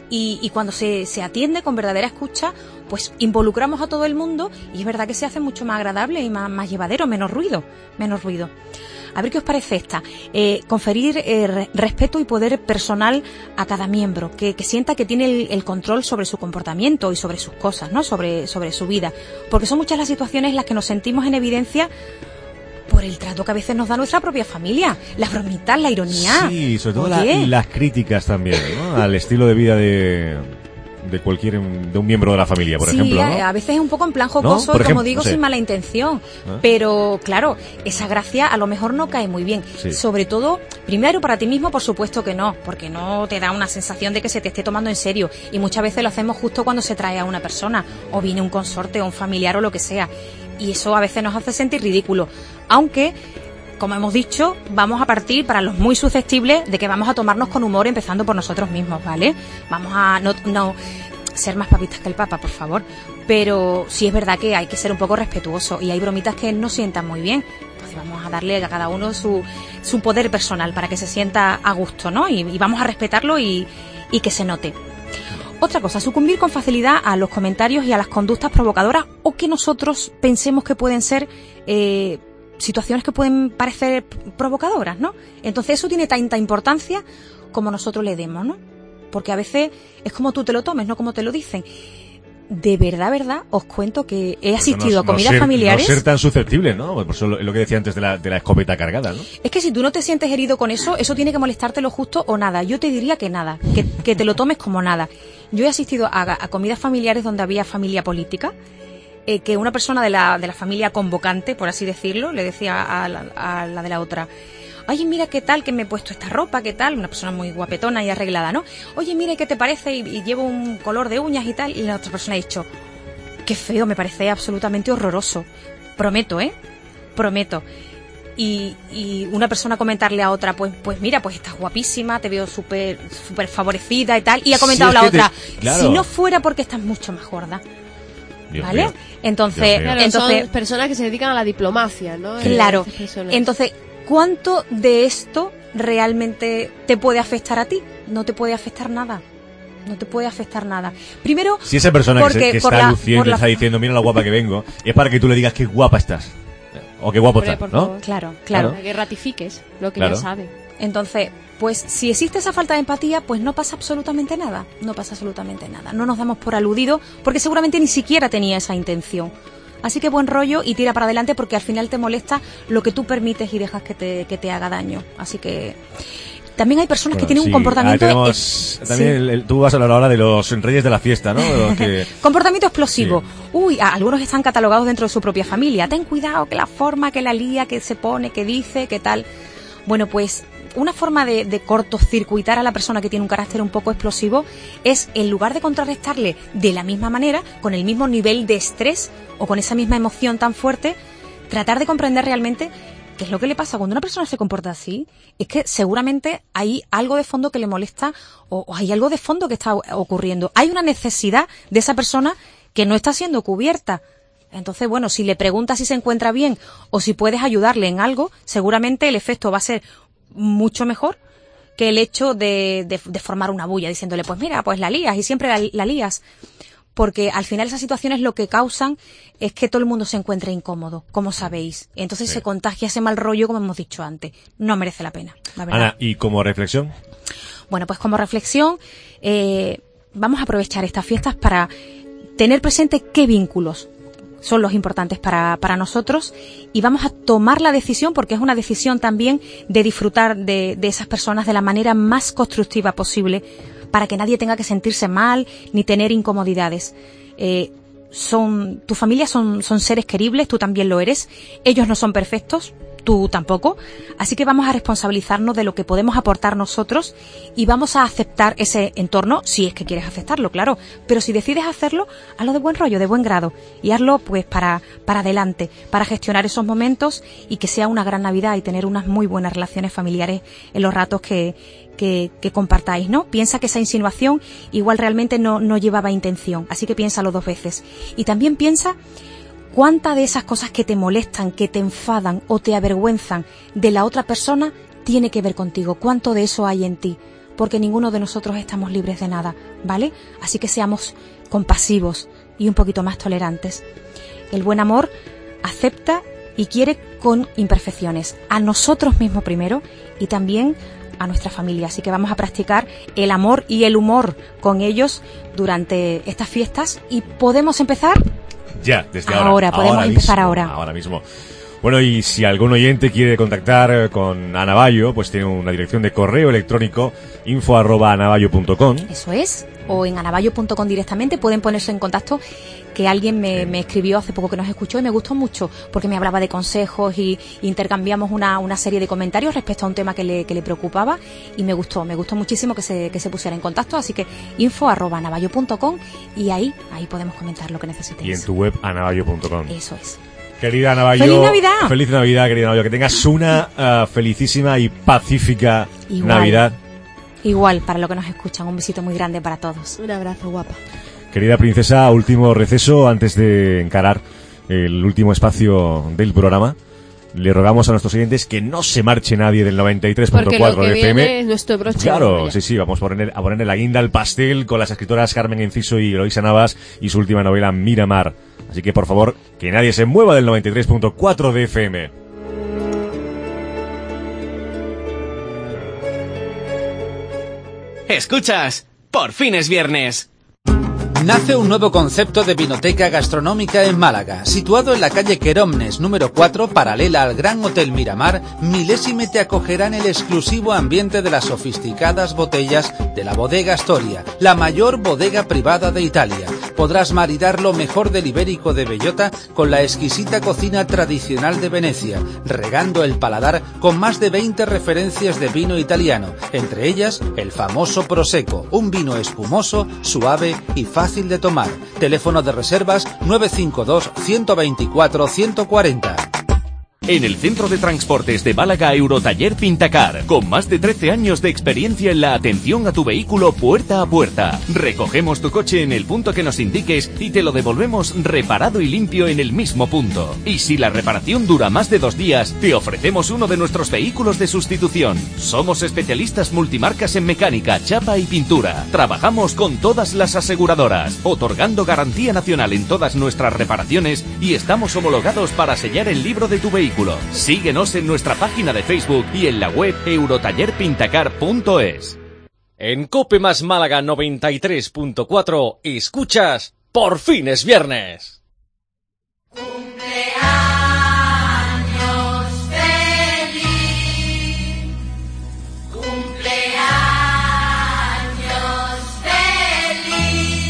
[SPEAKER 7] Y cuando se atiende con verdadera escucha, pues involucramos a todo el mundo y es verdad que se hace mucho más agradable y más llevadero, menos ruido. A ver qué os parece esta. Conferir respeto y poder personal a cada miembro, que sienta que tiene el control sobre su comportamiento y sobre sus cosas, ¿no? Sobre su vida. Porque son muchas las situaciones en las que nos sentimos en evidencia por el trato que a veces nos da nuestra propia familia. Las bromitas, la ironía.
[SPEAKER 2] Sí, sobre todo
[SPEAKER 7] Oye.
[SPEAKER 2] las críticas también, ¿no? Al estilo de vida de un miembro de la familia, por
[SPEAKER 7] sí,
[SPEAKER 2] ejemplo, ¿no?
[SPEAKER 7] a veces es un poco en plan jocoso,
[SPEAKER 2] Por
[SPEAKER 7] y como
[SPEAKER 2] ejemplo,
[SPEAKER 7] digo,
[SPEAKER 2] no sé.
[SPEAKER 7] sin mala intención.
[SPEAKER 2] ¿Ah?
[SPEAKER 7] Pero, claro, esa gracia a lo mejor no cae muy bien.
[SPEAKER 2] Sí.
[SPEAKER 7] Sobre todo, primero para ti mismo, por supuesto que no, porque no te da una sensación de que se te esté tomando en serio. Y muchas veces lo hacemos justo cuando se trae a una persona, o viene un consorte, o un familiar, o lo que sea. Y eso a veces nos hace sentir ridículo. Aunque, como hemos dicho, vamos a partir, para los muy susceptibles, de que vamos a tomarnos con humor, empezando por nosotros mismos, ¿vale? Vamos a no ser más papistas que el Papa, por favor. Pero sí es verdad que hay que ser un poco respetuoso y hay bromitas que no sientan muy bien. Entonces vamos a darle a cada uno su poder personal para que se sienta a gusto, ¿no? Y vamos a respetarlo y que se note. Otra cosa, sucumbir con facilidad a los comentarios y a las conductas provocadoras o que nosotros pensemos que pueden ser situaciones que pueden parecer provocadoras, ¿no? Entonces eso tiene tanta importancia como nosotros le demos, ¿no? Porque a veces es como tú te lo tomes, no como te lo dicen. De verdad, os cuento que he asistido a comidas familiares.
[SPEAKER 2] No ser tan susceptible, ¿no? Por eso lo que decía antes de la escopeta cargada, ¿no?
[SPEAKER 7] Es que si tú no te sientes herido con eso tiene que molestarte lo justo o nada. Yo te diría que nada, que te lo tomes como nada. Yo he asistido a comidas familiares donde había familia política, que una persona de la familia convocante, por así decirlo, le decía a la de la otra: oye, mira qué tal que me he puesto esta ropa, qué tal, una persona muy guapetona y arreglada, ¿no? Oye, mira qué te parece y llevo un color de uñas y tal. Y la otra persona ha dicho: qué feo, me parece absolutamente horroroso. Prometo, prometo. Y una persona comentarle a otra, pues mira, pues estás guapísima, te veo súper favorecida y tal. Y ha comentado
[SPEAKER 2] Sí,
[SPEAKER 7] la
[SPEAKER 2] es que
[SPEAKER 7] otra:
[SPEAKER 2] claro.
[SPEAKER 7] si no fuera porque estás mucho más gorda.
[SPEAKER 2] Dios
[SPEAKER 7] ¿Vale?
[SPEAKER 2] mío.
[SPEAKER 7] Entonces,
[SPEAKER 2] Dios mío.
[SPEAKER 3] Claro,
[SPEAKER 7] entonces
[SPEAKER 3] son personas que se dedican a la diplomacia, ¿no?
[SPEAKER 7] claro.
[SPEAKER 3] Estas personas.
[SPEAKER 7] Entonces, ¿cuánto de esto realmente te puede afectar a ti? No te puede afectar nada. No te puede afectar nada. Primero,
[SPEAKER 2] Si esa persona
[SPEAKER 7] porque
[SPEAKER 2] que
[SPEAKER 7] por
[SPEAKER 2] está
[SPEAKER 7] la-
[SPEAKER 2] luciendo
[SPEAKER 7] por la-
[SPEAKER 2] está diciendo, mira lo guapa que vengo, es para que tú le digas qué guapa estás. O qué guapo
[SPEAKER 3] Hombre,
[SPEAKER 2] estás,
[SPEAKER 3] por
[SPEAKER 2] ¿no?
[SPEAKER 3] favor.
[SPEAKER 7] claro.
[SPEAKER 3] Para que ratifiques lo que
[SPEAKER 2] Claro.
[SPEAKER 3] ya sabe.
[SPEAKER 7] Entonces, pues si existe esa falta de empatía, pues no pasa absolutamente nada. No pasa absolutamente nada. No nos damos por aludido porque seguramente ni siquiera tenía esa intención. Así que buen rollo y tira para adelante porque al final te molesta lo que tú permites y dejas que te haga daño. Así que también hay personas que tienen
[SPEAKER 2] sí,
[SPEAKER 7] un comportamiento...
[SPEAKER 2] tenemos también tú vas a hablar ahora de los reyes de la fiesta, ¿no? De los que...
[SPEAKER 7] Comportamiento explosivo.
[SPEAKER 2] Sí.
[SPEAKER 7] Uy, algunos están catalogados dentro de su propia familia. Ten cuidado, que la forma, que la lía, que se pone, que dice, que tal... Bueno, pues una forma de cortocircuitar a la persona que tiene un carácter un poco explosivo es, en lugar de contrarrestarle de la misma manera, con el mismo nivel de estrés o con esa misma emoción tan fuerte, tratar de comprender realmente qué es lo que le pasa cuando una persona se comporta así. Es que seguramente hay algo de fondo que le molesta o hay algo de fondo que está ocurriendo. Hay una necesidad de esa persona que no está siendo cubierta. Entonces, bueno, si le preguntas si se encuentra bien o si puedes ayudarle en algo, seguramente el efecto va a ser mucho mejor que el hecho de formar una bulla diciéndole, pues mira, pues la lías y siempre la lías. Porque al final esas situaciones lo que causan es que todo el mundo se encuentre incómodo, como sabéis. Entonces se contagia ese mal rollo, como hemos dicho antes. No merece la pena, la verdad.
[SPEAKER 2] Ana, ¿y como reflexión?
[SPEAKER 7] Bueno, pues como reflexión, vamos a aprovechar estas fiestas para tener presente qué vínculos son los importantes para nosotros y vamos a tomar la decisión, porque es una decisión también de disfrutar de esas personas de la manera más constructiva posible, para que nadie tenga que sentirse mal ni tener incomodidades. Tu familia son seres queribles, tú también lo eres, ellos no son perfectos, tú tampoco, así que vamos a responsabilizarnos de lo que podemos aportar nosotros y vamos a aceptar ese entorno, si es que quieres aceptarlo, claro, pero si decides hacerlo, hazlo de buen rollo, de buen grado, y hazlo pues para adelante, para gestionar esos momentos y que sea una gran Navidad y tener unas muy buenas relaciones familiares en los ratos que compartáis, ¿no? Piensa que esa insinuación igual realmente no llevaba intención, así que piénsalo 2 veces. Y también piensa cuántas de esas cosas que te molestan, que te enfadan o te avergüenzan de la otra persona tiene que ver contigo, cuánto de eso hay en ti, porque ninguno de nosotros estamos libres de nada, ¿vale? Así que seamos compasivos y un poquito más tolerantes. El buen amor acepta y quiere con imperfecciones, a nosotros mismos primero y también a nuestra familia, así que vamos a practicar el amor y el humor con ellos durante estas fiestas y podemos empezar
[SPEAKER 2] ya, desde
[SPEAKER 7] ahora. Podemos empezar
[SPEAKER 2] mismo,
[SPEAKER 7] ahora.
[SPEAKER 2] Ahora mismo. Bueno, y si algún oyente quiere contactar con Ana Bayo, pues tiene una dirección de correo electrónico info@anabayo.com.
[SPEAKER 7] Eso es, o en anabayo.com directamente pueden ponerse en contacto, que alguien me escribió hace poco que nos escuchó y me gustó mucho porque me hablaba de consejos y intercambiamos una serie de comentarios respecto a un tema que le preocupaba y me gustó muchísimo que se pusiera en contacto, así que info@anabayo.com y ahí podemos comentar lo que necesitéis.
[SPEAKER 2] Y en tu web anabayo.com.
[SPEAKER 7] Eso es.
[SPEAKER 2] Querida Ana Bayo,
[SPEAKER 7] ¡Feliz Navidad!
[SPEAKER 2] Feliz Navidad, querida Ana Bayo, que tengas una felicísima y pacífica Navidad.
[SPEAKER 7] Igual, para los que nos escuchan, un besito muy grande para todos.
[SPEAKER 3] Un abrazo, guapa.
[SPEAKER 2] Querida princesa, último receso antes de encarar el último espacio del programa. Le rogamos a nuestros oyentes que no se marche nadie del 93.4 de FM.
[SPEAKER 3] Es nuestro broche.
[SPEAKER 2] Claro, sí, vamos a ponerle la guinda al pastel con las escritoras Carmen Enciso y Eloísa Navas y su última novela Miramar. Así que, por favor, que nadie se mueva del 93.4 de FM.
[SPEAKER 6] Escuchas, por fin es viernes.
[SPEAKER 5] Nace un nuevo concepto de vinoteca gastronómica en Málaga. Situado en la calle Queromnes, número 4, paralela al Gran Hotel Miramar, Milésime te acogerá en el exclusivo ambiente de las sofisticadas botellas de la Bodega Astoria, la mayor bodega privada de Italia. Podrás maridar lo mejor del ibérico de bellota con la exquisita cocina tradicional de Venecia, regando el paladar con más de 20 referencias de vino italiano, entre ellas el famoso Prosecco, un vino espumoso, suave y fácil de tomar. Teléfono de reservas 952 124 140.
[SPEAKER 6] En el Centro de Transportes de Málaga, Eurotaller Pintacar, con más de 13 años de experiencia en la atención a tu vehículo puerta a puerta. Recogemos tu coche en el punto que nos indiques y te lo devolvemos reparado y limpio en el mismo punto. Y si la reparación dura más de 2 días, te ofrecemos uno de nuestros vehículos de sustitución. Somos especialistas multimarcas en mecánica, chapa y pintura. Trabajamos con todas las aseguradoras, otorgando garantía nacional en todas nuestras reparaciones y estamos homologados para sellar el libro de tu vehículo. Síguenos en nuestra página de Facebook y en la web eurotallerpintacar.es.
[SPEAKER 1] En COPE más Málaga 93.4 escuchas Por fin es viernes.
[SPEAKER 8] Cumpleaños feliz, cumpleaños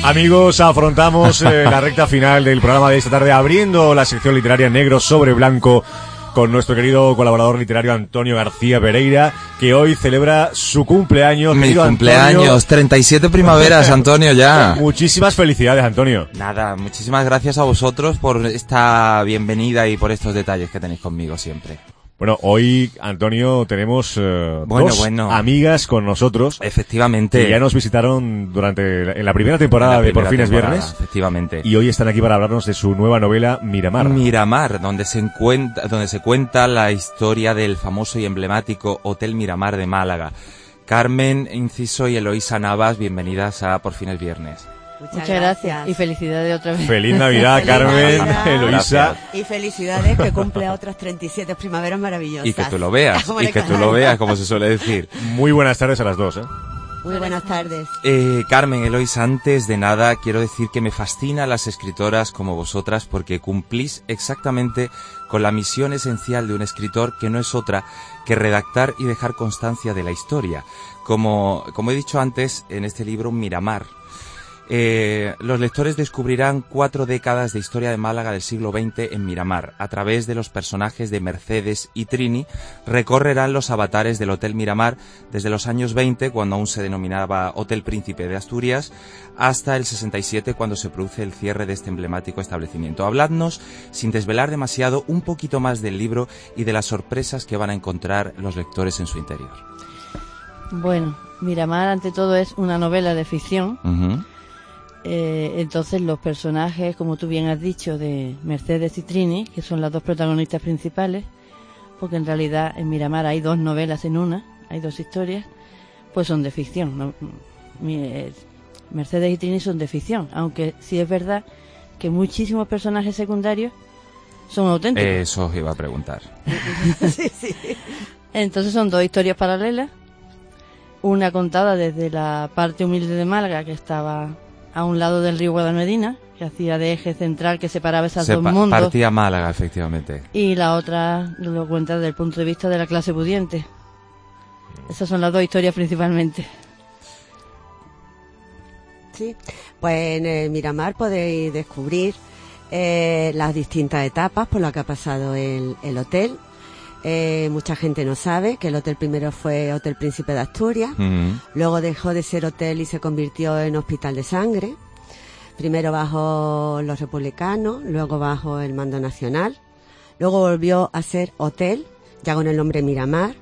[SPEAKER 2] Amigos, afrontamos la recta final del programa de esta tarde, abriendo la sección literaria negro sobre blanco con nuestro querido colaborador literario Antonio García Pereira, que hoy celebra su cumpleaños.
[SPEAKER 8] Mi
[SPEAKER 2] Querido
[SPEAKER 8] cumpleaños,
[SPEAKER 2] Antonio,
[SPEAKER 8] 37 primaveras, Antonio, ya.
[SPEAKER 2] muchísimas felicidades, Antonio.
[SPEAKER 8] Nada, muchísimas gracias a vosotros por esta bienvenida y por estos detalles que tenéis conmigo siempre.
[SPEAKER 2] Bueno, hoy, Antonio, tenemos dos amigas con nosotros.
[SPEAKER 8] Efectivamente.
[SPEAKER 2] Que ya nos visitaron en la primera temporada de Por Fines Viernes.
[SPEAKER 8] Efectivamente.
[SPEAKER 2] Y hoy están aquí para hablarnos de su nueva novela, Miramar.
[SPEAKER 8] Miramar, donde se cuenta la historia del famoso y emblemático Hotel Miramar de Málaga. Carmen Inciso y Eloísa Navas, bienvenidas a Por Fines Viernes.
[SPEAKER 9] Muchas gracias. Y felicidades otra vez.
[SPEAKER 2] Feliz Navidad, Carmen, Eloísa.
[SPEAKER 9] Y felicidades, que cumple otras 37 primaveras maravillosas.
[SPEAKER 8] Y que tú lo veas, como se suele decir.
[SPEAKER 2] Muy buenas tardes a las dos, ¿eh?
[SPEAKER 9] Muy buenas tardes.
[SPEAKER 8] Carmen, Eloísa, antes de nada quiero decir que me fascinan las escritoras como vosotras porque cumplís exactamente con la misión esencial de un escritor, que no es otra que redactar y dejar constancia de la historia. Como he dicho antes, en este libro Miramar, los lectores descubrirán 4 décadas de historia de Málaga del siglo XX en Miramar. A través de los personajes de Mercedes y Trini recorrerán los avatares del Hotel Miramar desde los años 20, cuando aún se denominaba Hotel Príncipe de Asturias, hasta el 67, cuando se produce el cierre de este emblemático establecimiento. Habladnos, sin desvelar demasiado, un poquito más del libro y de las sorpresas que van a encontrar los lectores en su interior.
[SPEAKER 10] Bueno, Miramar ante todo es una novela de ficción.
[SPEAKER 8] Uh-huh.
[SPEAKER 10] Entonces los personajes, como tú bien has dicho, de Mercedes y Trini, que son las dos protagonistas principales, porque en realidad en Miramar hay 2 novelas en una, hay 2 historias, pues son de ficción, ¿no? Mercedes y Trini son de ficción, aunque sí es verdad que muchísimos personajes secundarios son auténticos.
[SPEAKER 8] Eso os iba a preguntar.
[SPEAKER 10] Sí. Entonces son 2 historias paralelas, una contada desde la parte humilde de Málaga, que estaba a un lado del río Guadalmedina, que hacía de eje central que separaba esas dos mundos.
[SPEAKER 8] Partía Málaga, efectivamente.
[SPEAKER 10] Y la otra lo cuenta desde el punto de vista de la clase pudiente. Esas son las 2 historias principalmente.
[SPEAKER 9] Sí, pues en el Miramar podéis descubrir las distintas etapas por las que ha pasado el hotel. Mucha gente no sabe que el hotel primero fue Hotel Príncipe de Asturias, luego dejó de ser hotel y se convirtió en Hospital de Sangre, primero bajo los republicanos, luego bajo el mando nacional, luego volvió a ser hotel, ya con el nombre Miramar,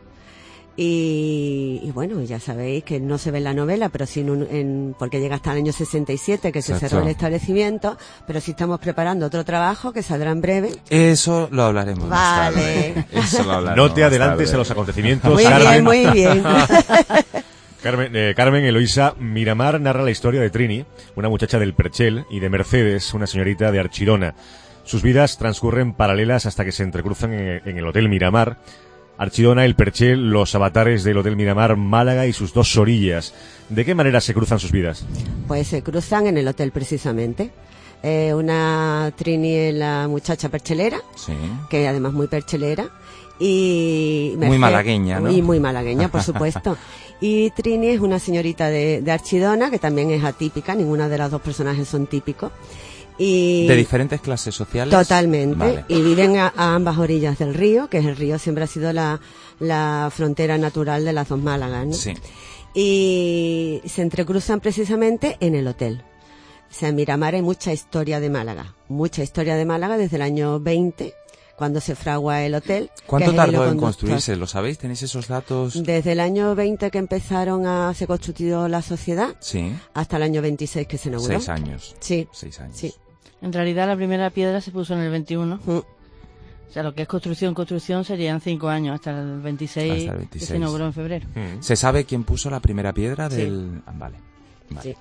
[SPEAKER 9] y bueno, ya sabéis que no se ve en la novela, pero sí porque llega hasta el año 67 que se cerró el establecimiento, pero sí estamos preparando otro trabajo que saldrá en breve.
[SPEAKER 8] Eso lo hablaremos más tarde. Eso lo hablaremos
[SPEAKER 2] no te adelantes a los acontecimientos,
[SPEAKER 9] muy
[SPEAKER 2] Carmen.
[SPEAKER 9] Bien, muy bien.
[SPEAKER 2] Carmen, Eloísa, Miramar narra la historia de Trini, una muchacha del Perchel, y de Mercedes, una señorita de Archidona. Sus vidas transcurren paralelas hasta que se entrecruzan en el Hotel Miramar. Archidona, el Perchel, los avatares del Hotel Miramar, Málaga y sus 2 orillas. ¿De qué manera se cruzan sus vidas?
[SPEAKER 9] Pues se cruzan en el hotel precisamente. Una Trini es la muchacha perchelera,
[SPEAKER 8] sí,
[SPEAKER 9] que además muy perchelera, y Mercedes,
[SPEAKER 8] muy malagueña, ¿no?
[SPEAKER 9] Y muy malagueña, por supuesto. Y Trini es una señorita de Archidona, que también es atípica, ninguna de las 2 personajes son típicos. Y
[SPEAKER 8] ¿de diferentes clases sociales?
[SPEAKER 9] Totalmente.
[SPEAKER 8] Vale.
[SPEAKER 9] Y viven a ambas orillas del río, que el río siempre ha sido la frontera natural de las 2 Málagas, ¿no?
[SPEAKER 8] Sí.
[SPEAKER 9] Y se entrecruzan precisamente en el hotel. O sea, en Miramar hay mucha historia de Málaga desde el año 20, cuando se fragua el hotel.
[SPEAKER 8] ¿Cuánto tardó en construirse? ¿Lo sabéis? ¿Tenéis esos datos?
[SPEAKER 9] Desde el año 20 que se constituyó la sociedad,
[SPEAKER 8] sí,
[SPEAKER 9] hasta el año 26 que se inauguró.
[SPEAKER 8] 6 años.
[SPEAKER 9] Sí.
[SPEAKER 8] 6 años.
[SPEAKER 9] Sí.
[SPEAKER 10] En realidad la primera piedra se puso en el 21. O sea, lo que es construcción serían 5 años, hasta el 26, que se inauguró en febrero.
[SPEAKER 8] ¿Se sabe quién puso la primera piedra del...?
[SPEAKER 9] Sí.
[SPEAKER 8] Vale.
[SPEAKER 9] Sí.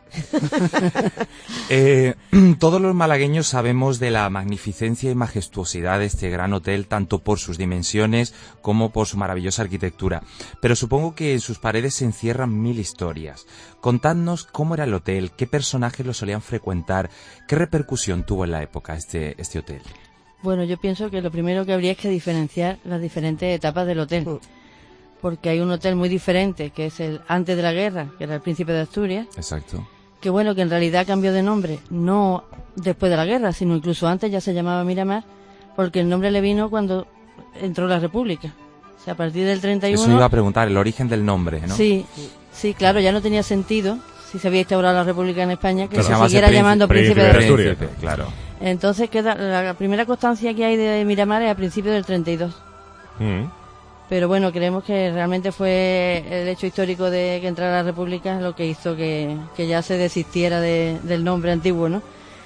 [SPEAKER 8] Todos los malagueños sabemos de la magnificencia y majestuosidad de este gran hotel, tanto por sus dimensiones como por su maravillosa arquitectura. Pero supongo que en sus paredes se encierran 1000 historias. Contadnos cómo era el hotel, qué personajes lo solían frecuentar, qué repercusión tuvo en la época este hotel.
[SPEAKER 10] Bueno, yo pienso que lo primero que habría es que diferenciar las diferentes etapas del hotel. Porque hay un hotel muy diferente, que es el antes de la guerra, que era el Príncipe de Asturias.
[SPEAKER 8] Exacto.
[SPEAKER 10] que bueno, que en realidad cambió de nombre, no después de la guerra, sino incluso antes ya se llamaba Miramar, porque el nombre le vino cuando entró la República. O sea, a partir del 31...
[SPEAKER 8] Eso iba a preguntar, el origen del nombre, ¿no?
[SPEAKER 10] Sí, claro, ya no tenía sentido, si se había instaurado la República en España, que
[SPEAKER 8] se
[SPEAKER 10] se siguiera llamando Príncipe de
[SPEAKER 2] Asturias.
[SPEAKER 8] Claro.
[SPEAKER 10] Entonces queda la primera constancia que hay de Miramar es a principios del 32. Pero bueno, creemos que realmente fue el hecho histórico de que entrara la República lo que hizo que ya se desistiera del nombre antiguo, ¿no?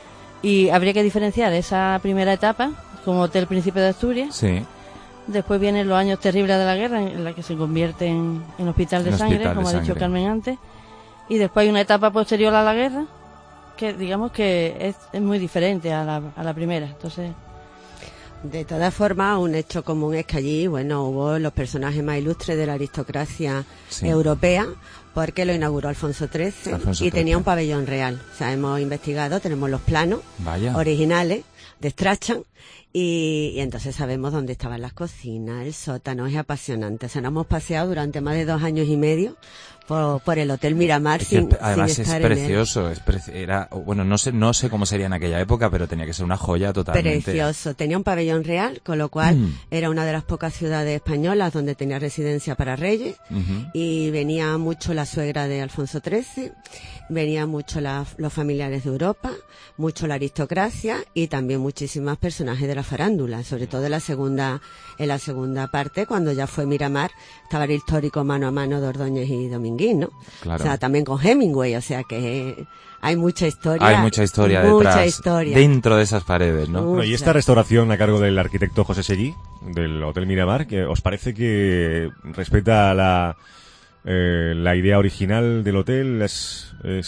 [SPEAKER 10] Y habría que diferenciar esa primera etapa como Hotel Príncipe de Asturias.
[SPEAKER 8] Sí.
[SPEAKER 10] Después vienen los años terribles de la guerra, en la que se convierte en hospital de sangre, como ha dicho Carmen antes. Y después hay una etapa posterior a la guerra, que digamos que es muy diferente a la primera. Entonces,
[SPEAKER 9] de todas formas, un hecho común es que allí, bueno, hubo los personajes más ilustres de la aristocracia europea, porque lo inauguró Alfonso XIII y tenía un pabellón real. O sea, hemos investigado, tenemos los planos originales de Strachan y entonces sabemos dónde estaban las cocinas, el sótano. Es apasionante. O sea, nos hemos paseado durante más de 2 años y medio por el Hotel Miramar
[SPEAKER 8] además
[SPEAKER 9] sin estar
[SPEAKER 8] es precioso, era, bueno, no sé cómo sería en aquella época, pero tenía que ser una joya totalmente.
[SPEAKER 9] Precioso, tenía un pabellón real, con lo cual era una de las pocas ciudades españolas donde tenía residencia para reyes, y venía mucho la suegra de Alfonso XIII, venía mucho los familiares de Europa, mucho la aristocracia y también muchísimos personajes de la farándula, sobre todo en la segunda parte, cuando ya fue Miramar, estaba el histórico mano a mano de Ordóñez y Dominguín, ¿no?
[SPEAKER 8] Claro.
[SPEAKER 9] O sea, también con Hemingway, o sea que hay mucha historia.
[SPEAKER 8] Hay mucha historia detrás, dentro de esas paredes, ¿no?
[SPEAKER 2] Bueno, y esta restauración a cargo del arquitecto José Seguí, del Hotel Miramar, ¿que os parece que respeta la idea original del hotel? Es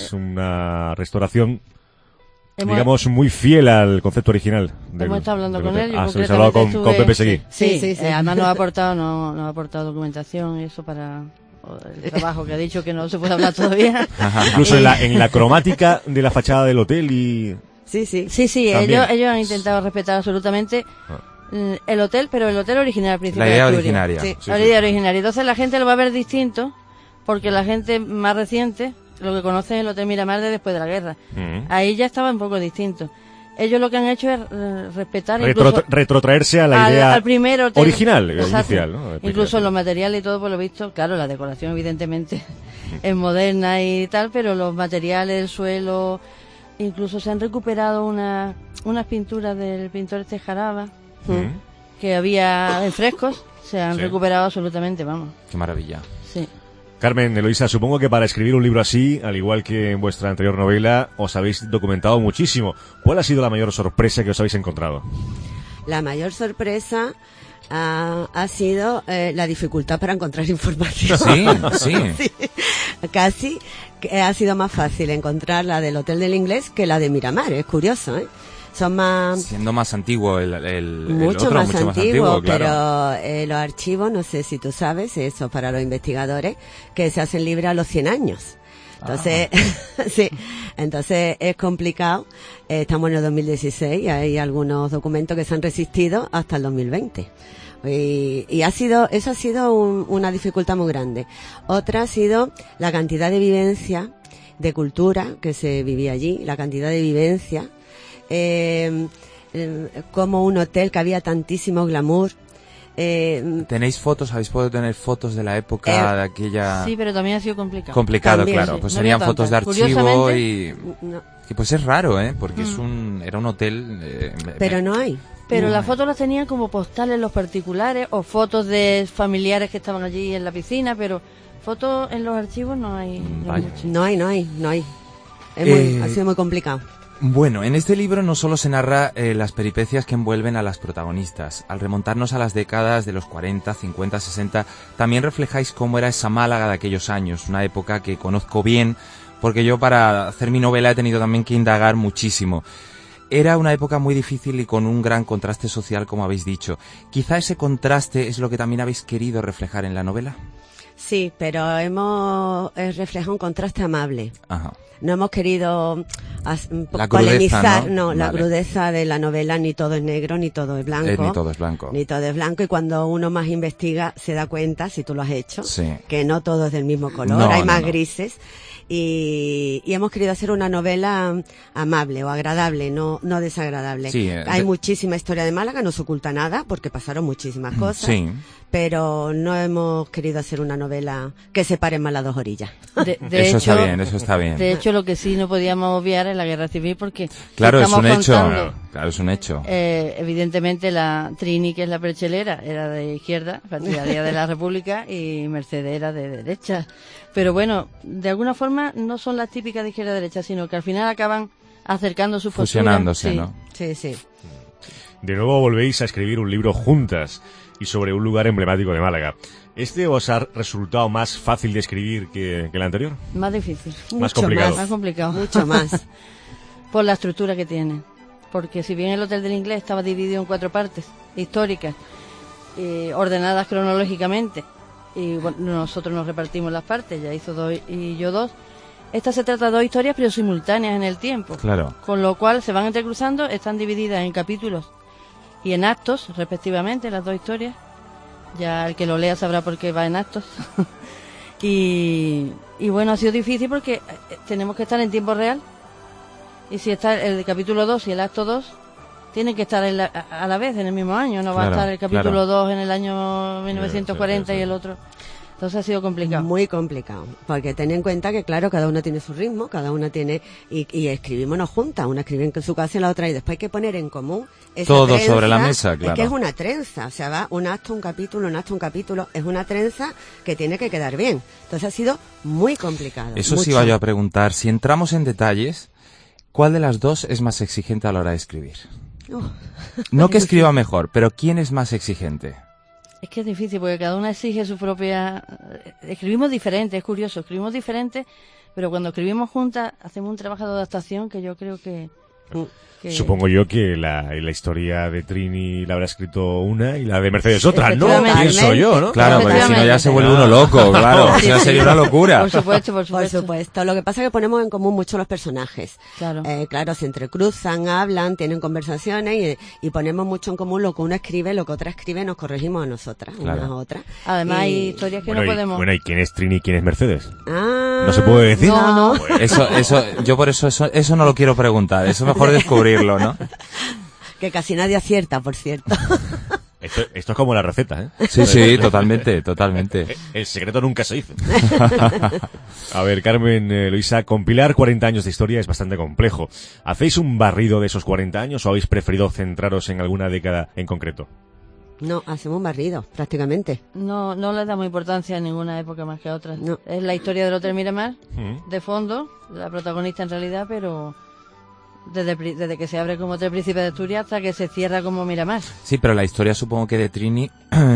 [SPEAKER 2] una restauración, digamos, muy fiel al concepto original.
[SPEAKER 10] Hemos estado hablando con él.
[SPEAKER 2] Se habéis hablado con Pepe Seguí.
[SPEAKER 10] Sí. Además nos ha aportado documentación y eso para el trabajo, que ha dicho que no se puede hablar todavía.
[SPEAKER 2] Incluso en la cromática de la fachada del hotel y...
[SPEAKER 10] Sí, ellos han intentado respetar absolutamente el hotel, pero el hotel original,
[SPEAKER 8] la idea originaria.
[SPEAKER 10] La idea originaria. Entonces la gente lo va a ver distinto, porque la gente más reciente lo que conoce es el Hotel Miramar de después de la guerra. Ahí ya estaba un poco distinto. Ellos lo que han hecho es respetar
[SPEAKER 2] retrotraerse a la idea
[SPEAKER 10] al primer hotel
[SPEAKER 2] original, inicial, ¿no?
[SPEAKER 10] Incluso los materiales y todo, por lo visto, claro, la decoración evidentemente es moderna y tal, pero los materiales, el suelo, incluso se han recuperado unas pinturas del pintor Jaraba que había en frescos, se han recuperado absolutamente, vamos.
[SPEAKER 8] Qué maravilla.
[SPEAKER 10] Sí.
[SPEAKER 2] Carmen, Eloísa, supongo que para escribir un libro así, al igual que en vuestra anterior novela, os habéis documentado muchísimo. ¿Cuál ha sido la mayor sorpresa que os habéis encontrado?
[SPEAKER 9] La mayor sorpresa ha sido la dificultad para encontrar información.
[SPEAKER 8] Sí.
[SPEAKER 9] Casi que ha sido más fácil encontrar la del Hotel del Inglés que la de Miramar. Es curioso, ¿eh?
[SPEAKER 8] Siendo más antiguo
[SPEAKER 9] mucho más antiguo,
[SPEAKER 8] claro.
[SPEAKER 9] Pero los archivos, no sé si tú sabes, eso para los investigadores, que se hacen libres a los 100 años. Entonces, entonces es complicado. Estamos en el 2016 y hay algunos documentos que se han resistido hasta el 2020. Y eso ha sido una dificultad muy grande. Otra ha sido la cantidad de vivencia, de cultura que se vivía allí, la cantidad de vivencia, como un hotel que había tantísimo glamour.
[SPEAKER 8] ¿Tenéis fotos? ¿Habéis podido tener fotos de la época de aquella...?
[SPEAKER 10] Sí, pero también ha sido complicado.
[SPEAKER 8] Complicado,
[SPEAKER 10] también,
[SPEAKER 8] claro.
[SPEAKER 10] Sí.
[SPEAKER 8] Pues
[SPEAKER 10] no
[SPEAKER 8] serían fotos de archivo y...
[SPEAKER 9] No.
[SPEAKER 8] Que pues es raro, porque era un hotel...
[SPEAKER 9] pero no hay.
[SPEAKER 10] Pero las fotos las tenían como postales los particulares o fotos de familiares que estaban allí en la piscina, pero fotos en los archivos no hay.
[SPEAKER 9] No hay. Ha sido muy complicado.
[SPEAKER 8] Bueno, en este libro no solo se narra las peripecias que envuelven a las protagonistas. Al remontarnos a las décadas de los 40, 50, 60, también reflejáis cómo era esa Málaga de aquellos años, una época que conozco bien, porque yo para hacer mi novela he tenido también que indagar muchísimo. Era una época muy difícil y con un gran contraste social, como habéis dicho. Quizá ese contraste es lo que también habéis querido reflejar en la novela.
[SPEAKER 9] Sí, pero hemos reflejado un contraste amable.
[SPEAKER 8] Ajá.
[SPEAKER 9] No hemos querido
[SPEAKER 8] la
[SPEAKER 9] polemizar,
[SPEAKER 8] crudeza, ¿no?
[SPEAKER 9] La crudeza de la novela, ni todo es negro, ni todo es blanco.
[SPEAKER 8] Ni todo es blanco.
[SPEAKER 9] Ni todo es blanco, y cuando uno más investiga se da cuenta, si tú lo has hecho, que no todo es del mismo color, hay más grises. y hemos querido hacer una novela amable o agradable, no desagradable.
[SPEAKER 8] Sí,
[SPEAKER 9] hay muchísima historia de Málaga, no se oculta nada porque pasaron muchísimas cosas.
[SPEAKER 8] Sí.
[SPEAKER 9] Pero no hemos querido hacer una novela que separe más las dos orillas.
[SPEAKER 8] Eso está bien.
[SPEAKER 10] De hecho, lo que sí no podíamos obviar es la guerra civil porque...
[SPEAKER 8] Claro, es un hecho.
[SPEAKER 10] Claro,
[SPEAKER 8] es un hecho.
[SPEAKER 10] Evidentemente la Trini, que es la perchelera, era de izquierda, partidaria de la República, y Mercedes era de derecha. Pero bueno, de alguna forma no son las típicas de izquierda-derecha, sino que al final acaban acercando sus posturas.
[SPEAKER 8] Fusionándose,
[SPEAKER 10] sí.
[SPEAKER 8] ¿no?
[SPEAKER 9] Sí.
[SPEAKER 2] De nuevo volvéis a escribir un libro juntas y sobre un lugar emblemático de Málaga. ¿Este os ha resultado más fácil de escribir que el anterior?
[SPEAKER 10] Más difícil.
[SPEAKER 2] Más complicado.
[SPEAKER 10] Más complicado.
[SPEAKER 9] Mucho más.
[SPEAKER 10] Por la estructura que tiene. Porque si bien el Hotel del Inglés estaba dividido en 4 partes históricas, ordenadas cronológicamente, y bueno, nosotros nos repartimos las partes, ya hizo 2 y yo 2, esta se trata de 2 historias pero simultáneas en el tiempo.
[SPEAKER 8] Claro.
[SPEAKER 10] Con lo cual se van entrecruzando, están divididas en capítulos y en actos, respectivamente, las 2 historias. Ya el que lo lea sabrá por qué va en actos. y bueno, ha sido difícil porque tenemos que estar en tiempo real. Y si está el capítulo 2 y el acto 2, tienen que estar a la vez, en el mismo año. No va a estar el capítulo 2 en el año 1940 y el otro... Entonces ha sido complicado.
[SPEAKER 9] Muy complicado, porque ten en cuenta que, claro, cada una tiene su ritmo, cada una tiene... Y escribimos juntas, una escribe en su casa y la otra, y después hay que poner en común esa
[SPEAKER 8] todo
[SPEAKER 9] trenza,
[SPEAKER 8] sobre la mesa, claro.
[SPEAKER 9] Es que es una trenza, o sea, va un acto, un capítulo, es una trenza que tiene que quedar bien. Entonces ha sido muy complicado.
[SPEAKER 8] Eso sí iba yo a preguntar, si entramos en detalles, ¿cuál de las dos es más exigente a la hora de escribir? No que escriba mejor, pero ¿quién es más exigente?
[SPEAKER 10] Es que es difícil porque cada una exige su propia... Escribimos diferente, es curioso, escribimos diferente, pero cuando escribimos juntas hacemos un trabajo de adaptación que yo creo que...
[SPEAKER 2] Supongo yo que la historia de Trini la habrá escrito una y la de Mercedes otra, ¿no? Pienso yo, ¿no?
[SPEAKER 8] Claro, porque si no ya se vuelve uno loco, claro, o sea, sería una locura.
[SPEAKER 10] Por supuesto.
[SPEAKER 9] Por supuesto. Lo que pasa es que ponemos en común mucho los personajes.
[SPEAKER 10] Claro.
[SPEAKER 9] Claro, se entrecruzan, hablan, tienen conversaciones y ponemos mucho en común lo que una escribe, lo que otra escribe, nos corregimos a nosotras,
[SPEAKER 8] claro.
[SPEAKER 9] unas a otras.
[SPEAKER 10] Además hay historias que no podemos...
[SPEAKER 2] Bueno, ¿y quién es Trini y quién es Mercedes?
[SPEAKER 9] ¿No
[SPEAKER 2] se puede decir?
[SPEAKER 9] No.
[SPEAKER 8] Eso, yo por eso no lo quiero preguntar, eso es mejor descubrirlo, ¿no?
[SPEAKER 9] Que casi nadie acierta, por cierto.
[SPEAKER 2] Esto es como la receta, ¿eh?
[SPEAKER 8] Sí, totalmente.
[SPEAKER 2] El secreto nunca se dice. A ver, Carmen, Luisa, compilar 40 años de historia es bastante complejo. ¿Hacéis un barrido de esos 40 años o habéis preferido centraros en alguna década en concreto?
[SPEAKER 9] No, hacemos un barrido, prácticamente.
[SPEAKER 10] No le damos importancia a ninguna época más que a otra.
[SPEAKER 9] No.
[SPEAKER 10] Es la historia del Hotel Miramar, de fondo, la protagonista en realidad, pero... Desde que se abre como Hotel Príncipe de Asturias hasta que se cierra como Miramar.
[SPEAKER 8] Sí, pero la historia supongo que de Trini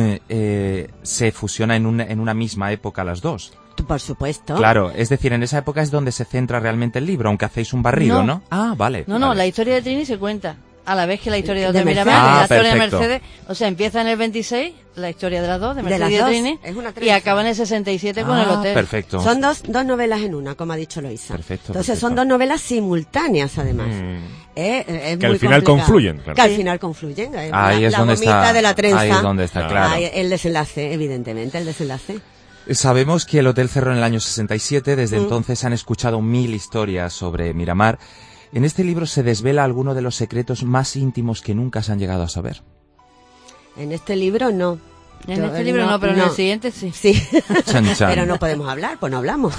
[SPEAKER 8] se fusiona en una misma época las dos.
[SPEAKER 9] Por supuesto.
[SPEAKER 8] Claro, es decir, en esa época es donde se centra realmente el libro, aunque hacéis un barrido, ¿no? Ah, vale.
[SPEAKER 10] No, la historia de Trini se cuenta a la vez que la historia de Hotel Miramar, la historia de Mercedes. O sea, empieza en el 26, la historia de las dos, de Mercedes y de Trini, y acaba en el 67 con el hotel.
[SPEAKER 8] Perfecto.
[SPEAKER 9] Son dos novelas en una, como ha dicho Loisa. Entonces son 2 novelas simultáneas, además. Es
[SPEAKER 2] que
[SPEAKER 9] muy
[SPEAKER 2] al final
[SPEAKER 9] complicado.
[SPEAKER 2] confluyen. Claro.
[SPEAKER 9] Que al final confluyen.
[SPEAKER 8] Ahí es donde está.
[SPEAKER 9] De la trenza.
[SPEAKER 8] Ahí es donde está, claro.
[SPEAKER 9] El desenlace, evidentemente, el desenlace.
[SPEAKER 8] Sabemos que el hotel cerró en el año 67, desde entonces se han escuchado 1000 historias sobre Miramar. En este libro se desvela alguno de los secretos más íntimos que nunca se han llegado a saber.
[SPEAKER 9] En este libro no.
[SPEAKER 10] En este libro no, pero en el siguiente sí.
[SPEAKER 9] Sí.
[SPEAKER 8] Chan, chan.
[SPEAKER 9] Pero no podemos hablar, pues no hablamos.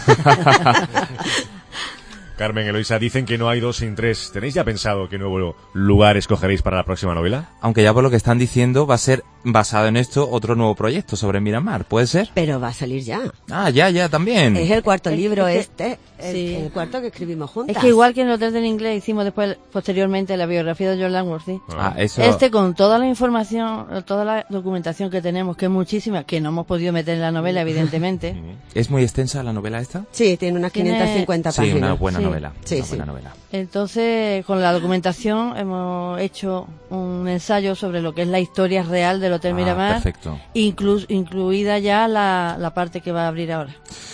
[SPEAKER 2] Carmen, Eloisa, dicen que no hay 2 sin 3. ¿Tenéis ya pensado qué nuevo lugar escogeréis para la próxima novela?
[SPEAKER 8] Aunque ya por lo que están diciendo va a ser basado en esto otro nuevo proyecto sobre Miramar, ¿puede ser?
[SPEAKER 9] Pero va a salir ya.
[SPEAKER 8] Ah, ya también.
[SPEAKER 9] Es el cuarto libro
[SPEAKER 10] sí.
[SPEAKER 9] el cuarto que escribimos juntas.
[SPEAKER 10] Es que igual que en el Hotel del Inglés hicimos después, posteriormente, la biografía de George Langworthy.
[SPEAKER 8] Eso...
[SPEAKER 10] con toda la información, toda la documentación que tenemos, que es muchísima, que no hemos podido meter en la novela, evidentemente.
[SPEAKER 8] ¿Es muy extensa la novela esta?
[SPEAKER 9] Sí, tiene unas 550 páginas.
[SPEAKER 8] Sí, una buena novela.
[SPEAKER 9] Buena
[SPEAKER 8] novela.
[SPEAKER 10] Entonces, con la documentación hemos hecho un ensayo sobre lo que es la historia real del Hotel Miramar.
[SPEAKER 8] Perfecto.
[SPEAKER 10] Incluida ya la parte que va a abrir ahora.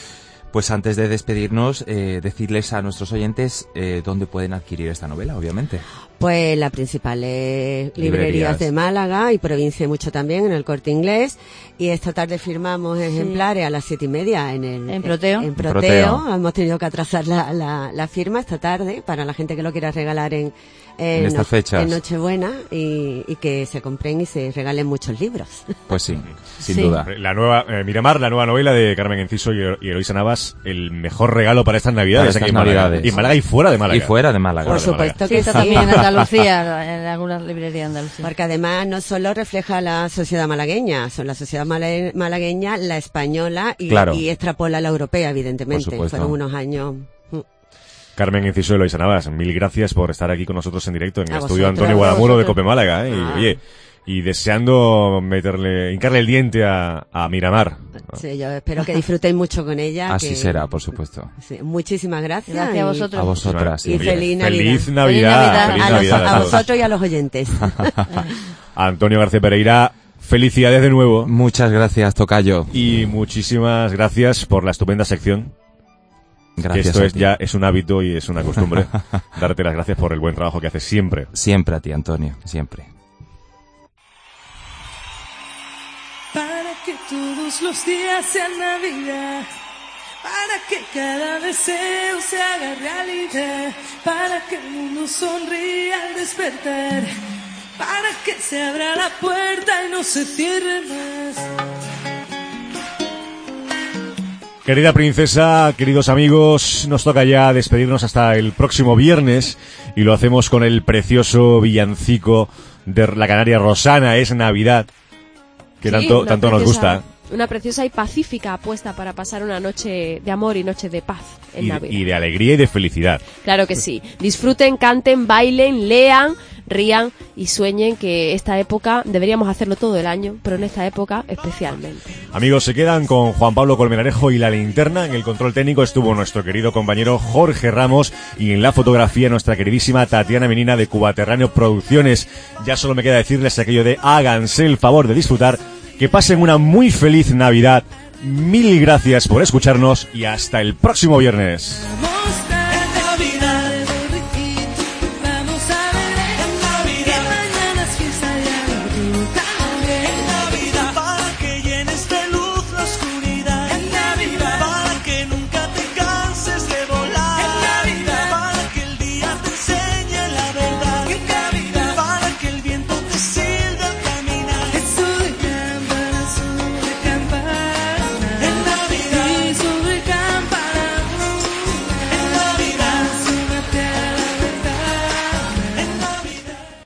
[SPEAKER 8] Pues antes de despedirnos, decirles a nuestros oyentes dónde pueden adquirir esta novela, obviamente.
[SPEAKER 9] Pues las principales librerías de Málaga y provincia mucho también, en el Corte Inglés. Y esta tarde firmamos ejemplares a las 7:30 en Proteo. En Proteo. Hemos tenido que atrasar la firma esta tarde para la gente que lo quiera regalar en
[SPEAKER 8] estas fechas.
[SPEAKER 9] En Nochebuena y que se compren y se regalen muchos libros.
[SPEAKER 8] Pues sí, sin duda.
[SPEAKER 2] La nueva Miramar, la nueva novela de Carmen Enciso y Eloisa Navas, el mejor regalo para estas Navidades.
[SPEAKER 8] Para estas Navidades.
[SPEAKER 2] Y Málaga y fuera de Málaga.
[SPEAKER 8] Y fuera de Málaga.
[SPEAKER 9] Por supuesto que sí.
[SPEAKER 10] También en Andalucía, en algunas librerías andalucías.
[SPEAKER 9] Porque además no solo refleja la sociedad malagueña, son la sociedad malagueña, la española y extrapola la europea, evidentemente. Fueron unos años...
[SPEAKER 2] Carmen Enciso y Eloisa Navas, mil gracias por estar aquí con nosotros en directo en el estudio Antonio Guadamuro de Cope Málaga, y deseando hincarle el diente a Miramar.
[SPEAKER 9] Sí, yo espero que disfrutéis mucho con ella.
[SPEAKER 8] Así será, por supuesto.
[SPEAKER 9] Sí, muchísimas gracias.
[SPEAKER 10] Gracias a vosotros.
[SPEAKER 8] A vosotras.
[SPEAKER 9] Y feliz Navidad.
[SPEAKER 2] Feliz Navidad.
[SPEAKER 9] A vosotros y a los oyentes.
[SPEAKER 2] Antonio García Pereira, felicidades de nuevo.
[SPEAKER 8] Muchas gracias, tocayo.
[SPEAKER 2] Y muchísimas gracias por la estupenda sección.
[SPEAKER 8] Gracias.
[SPEAKER 2] Que esto es un hábito y es una costumbre. Darte las gracias por el buen trabajo que haces siempre.
[SPEAKER 8] Siempre a ti, Antonio, siempre.
[SPEAKER 11] Para que todos los días sean Navidad, para que cada deseo se haga realidad, para que el mundo sonría al despertar, para que se abra la puerta y no se cierre más.
[SPEAKER 2] Querida princesa, queridos amigos, nos toca ya despedirnos hasta el próximo viernes y lo hacemos con el precioso villancico de la Canaria Rosana, Es Navidad, que tanto nos gusta.
[SPEAKER 3] Una preciosa y pacífica apuesta para pasar una noche de amor y noche de paz en Navidad.
[SPEAKER 2] Y de alegría y de felicidad.
[SPEAKER 3] Claro que sí. Disfruten, canten, bailen, lean, rían y sueñen, que esta época deberíamos hacerlo todo el año, pero en esta época especialmente.
[SPEAKER 2] Amigos, se quedan con Juan Pablo Colmenarejo y la linterna. En el control técnico estuvo nuestro querido compañero Jorge Ramos y en la fotografía nuestra queridísima Tatiana Menina de Cubaterráneo Producciones. Ya solo me queda decirles aquello de háganse el favor de disfrutar, que pasen una muy feliz Navidad. Mil gracias por escucharnos y hasta el próximo viernes.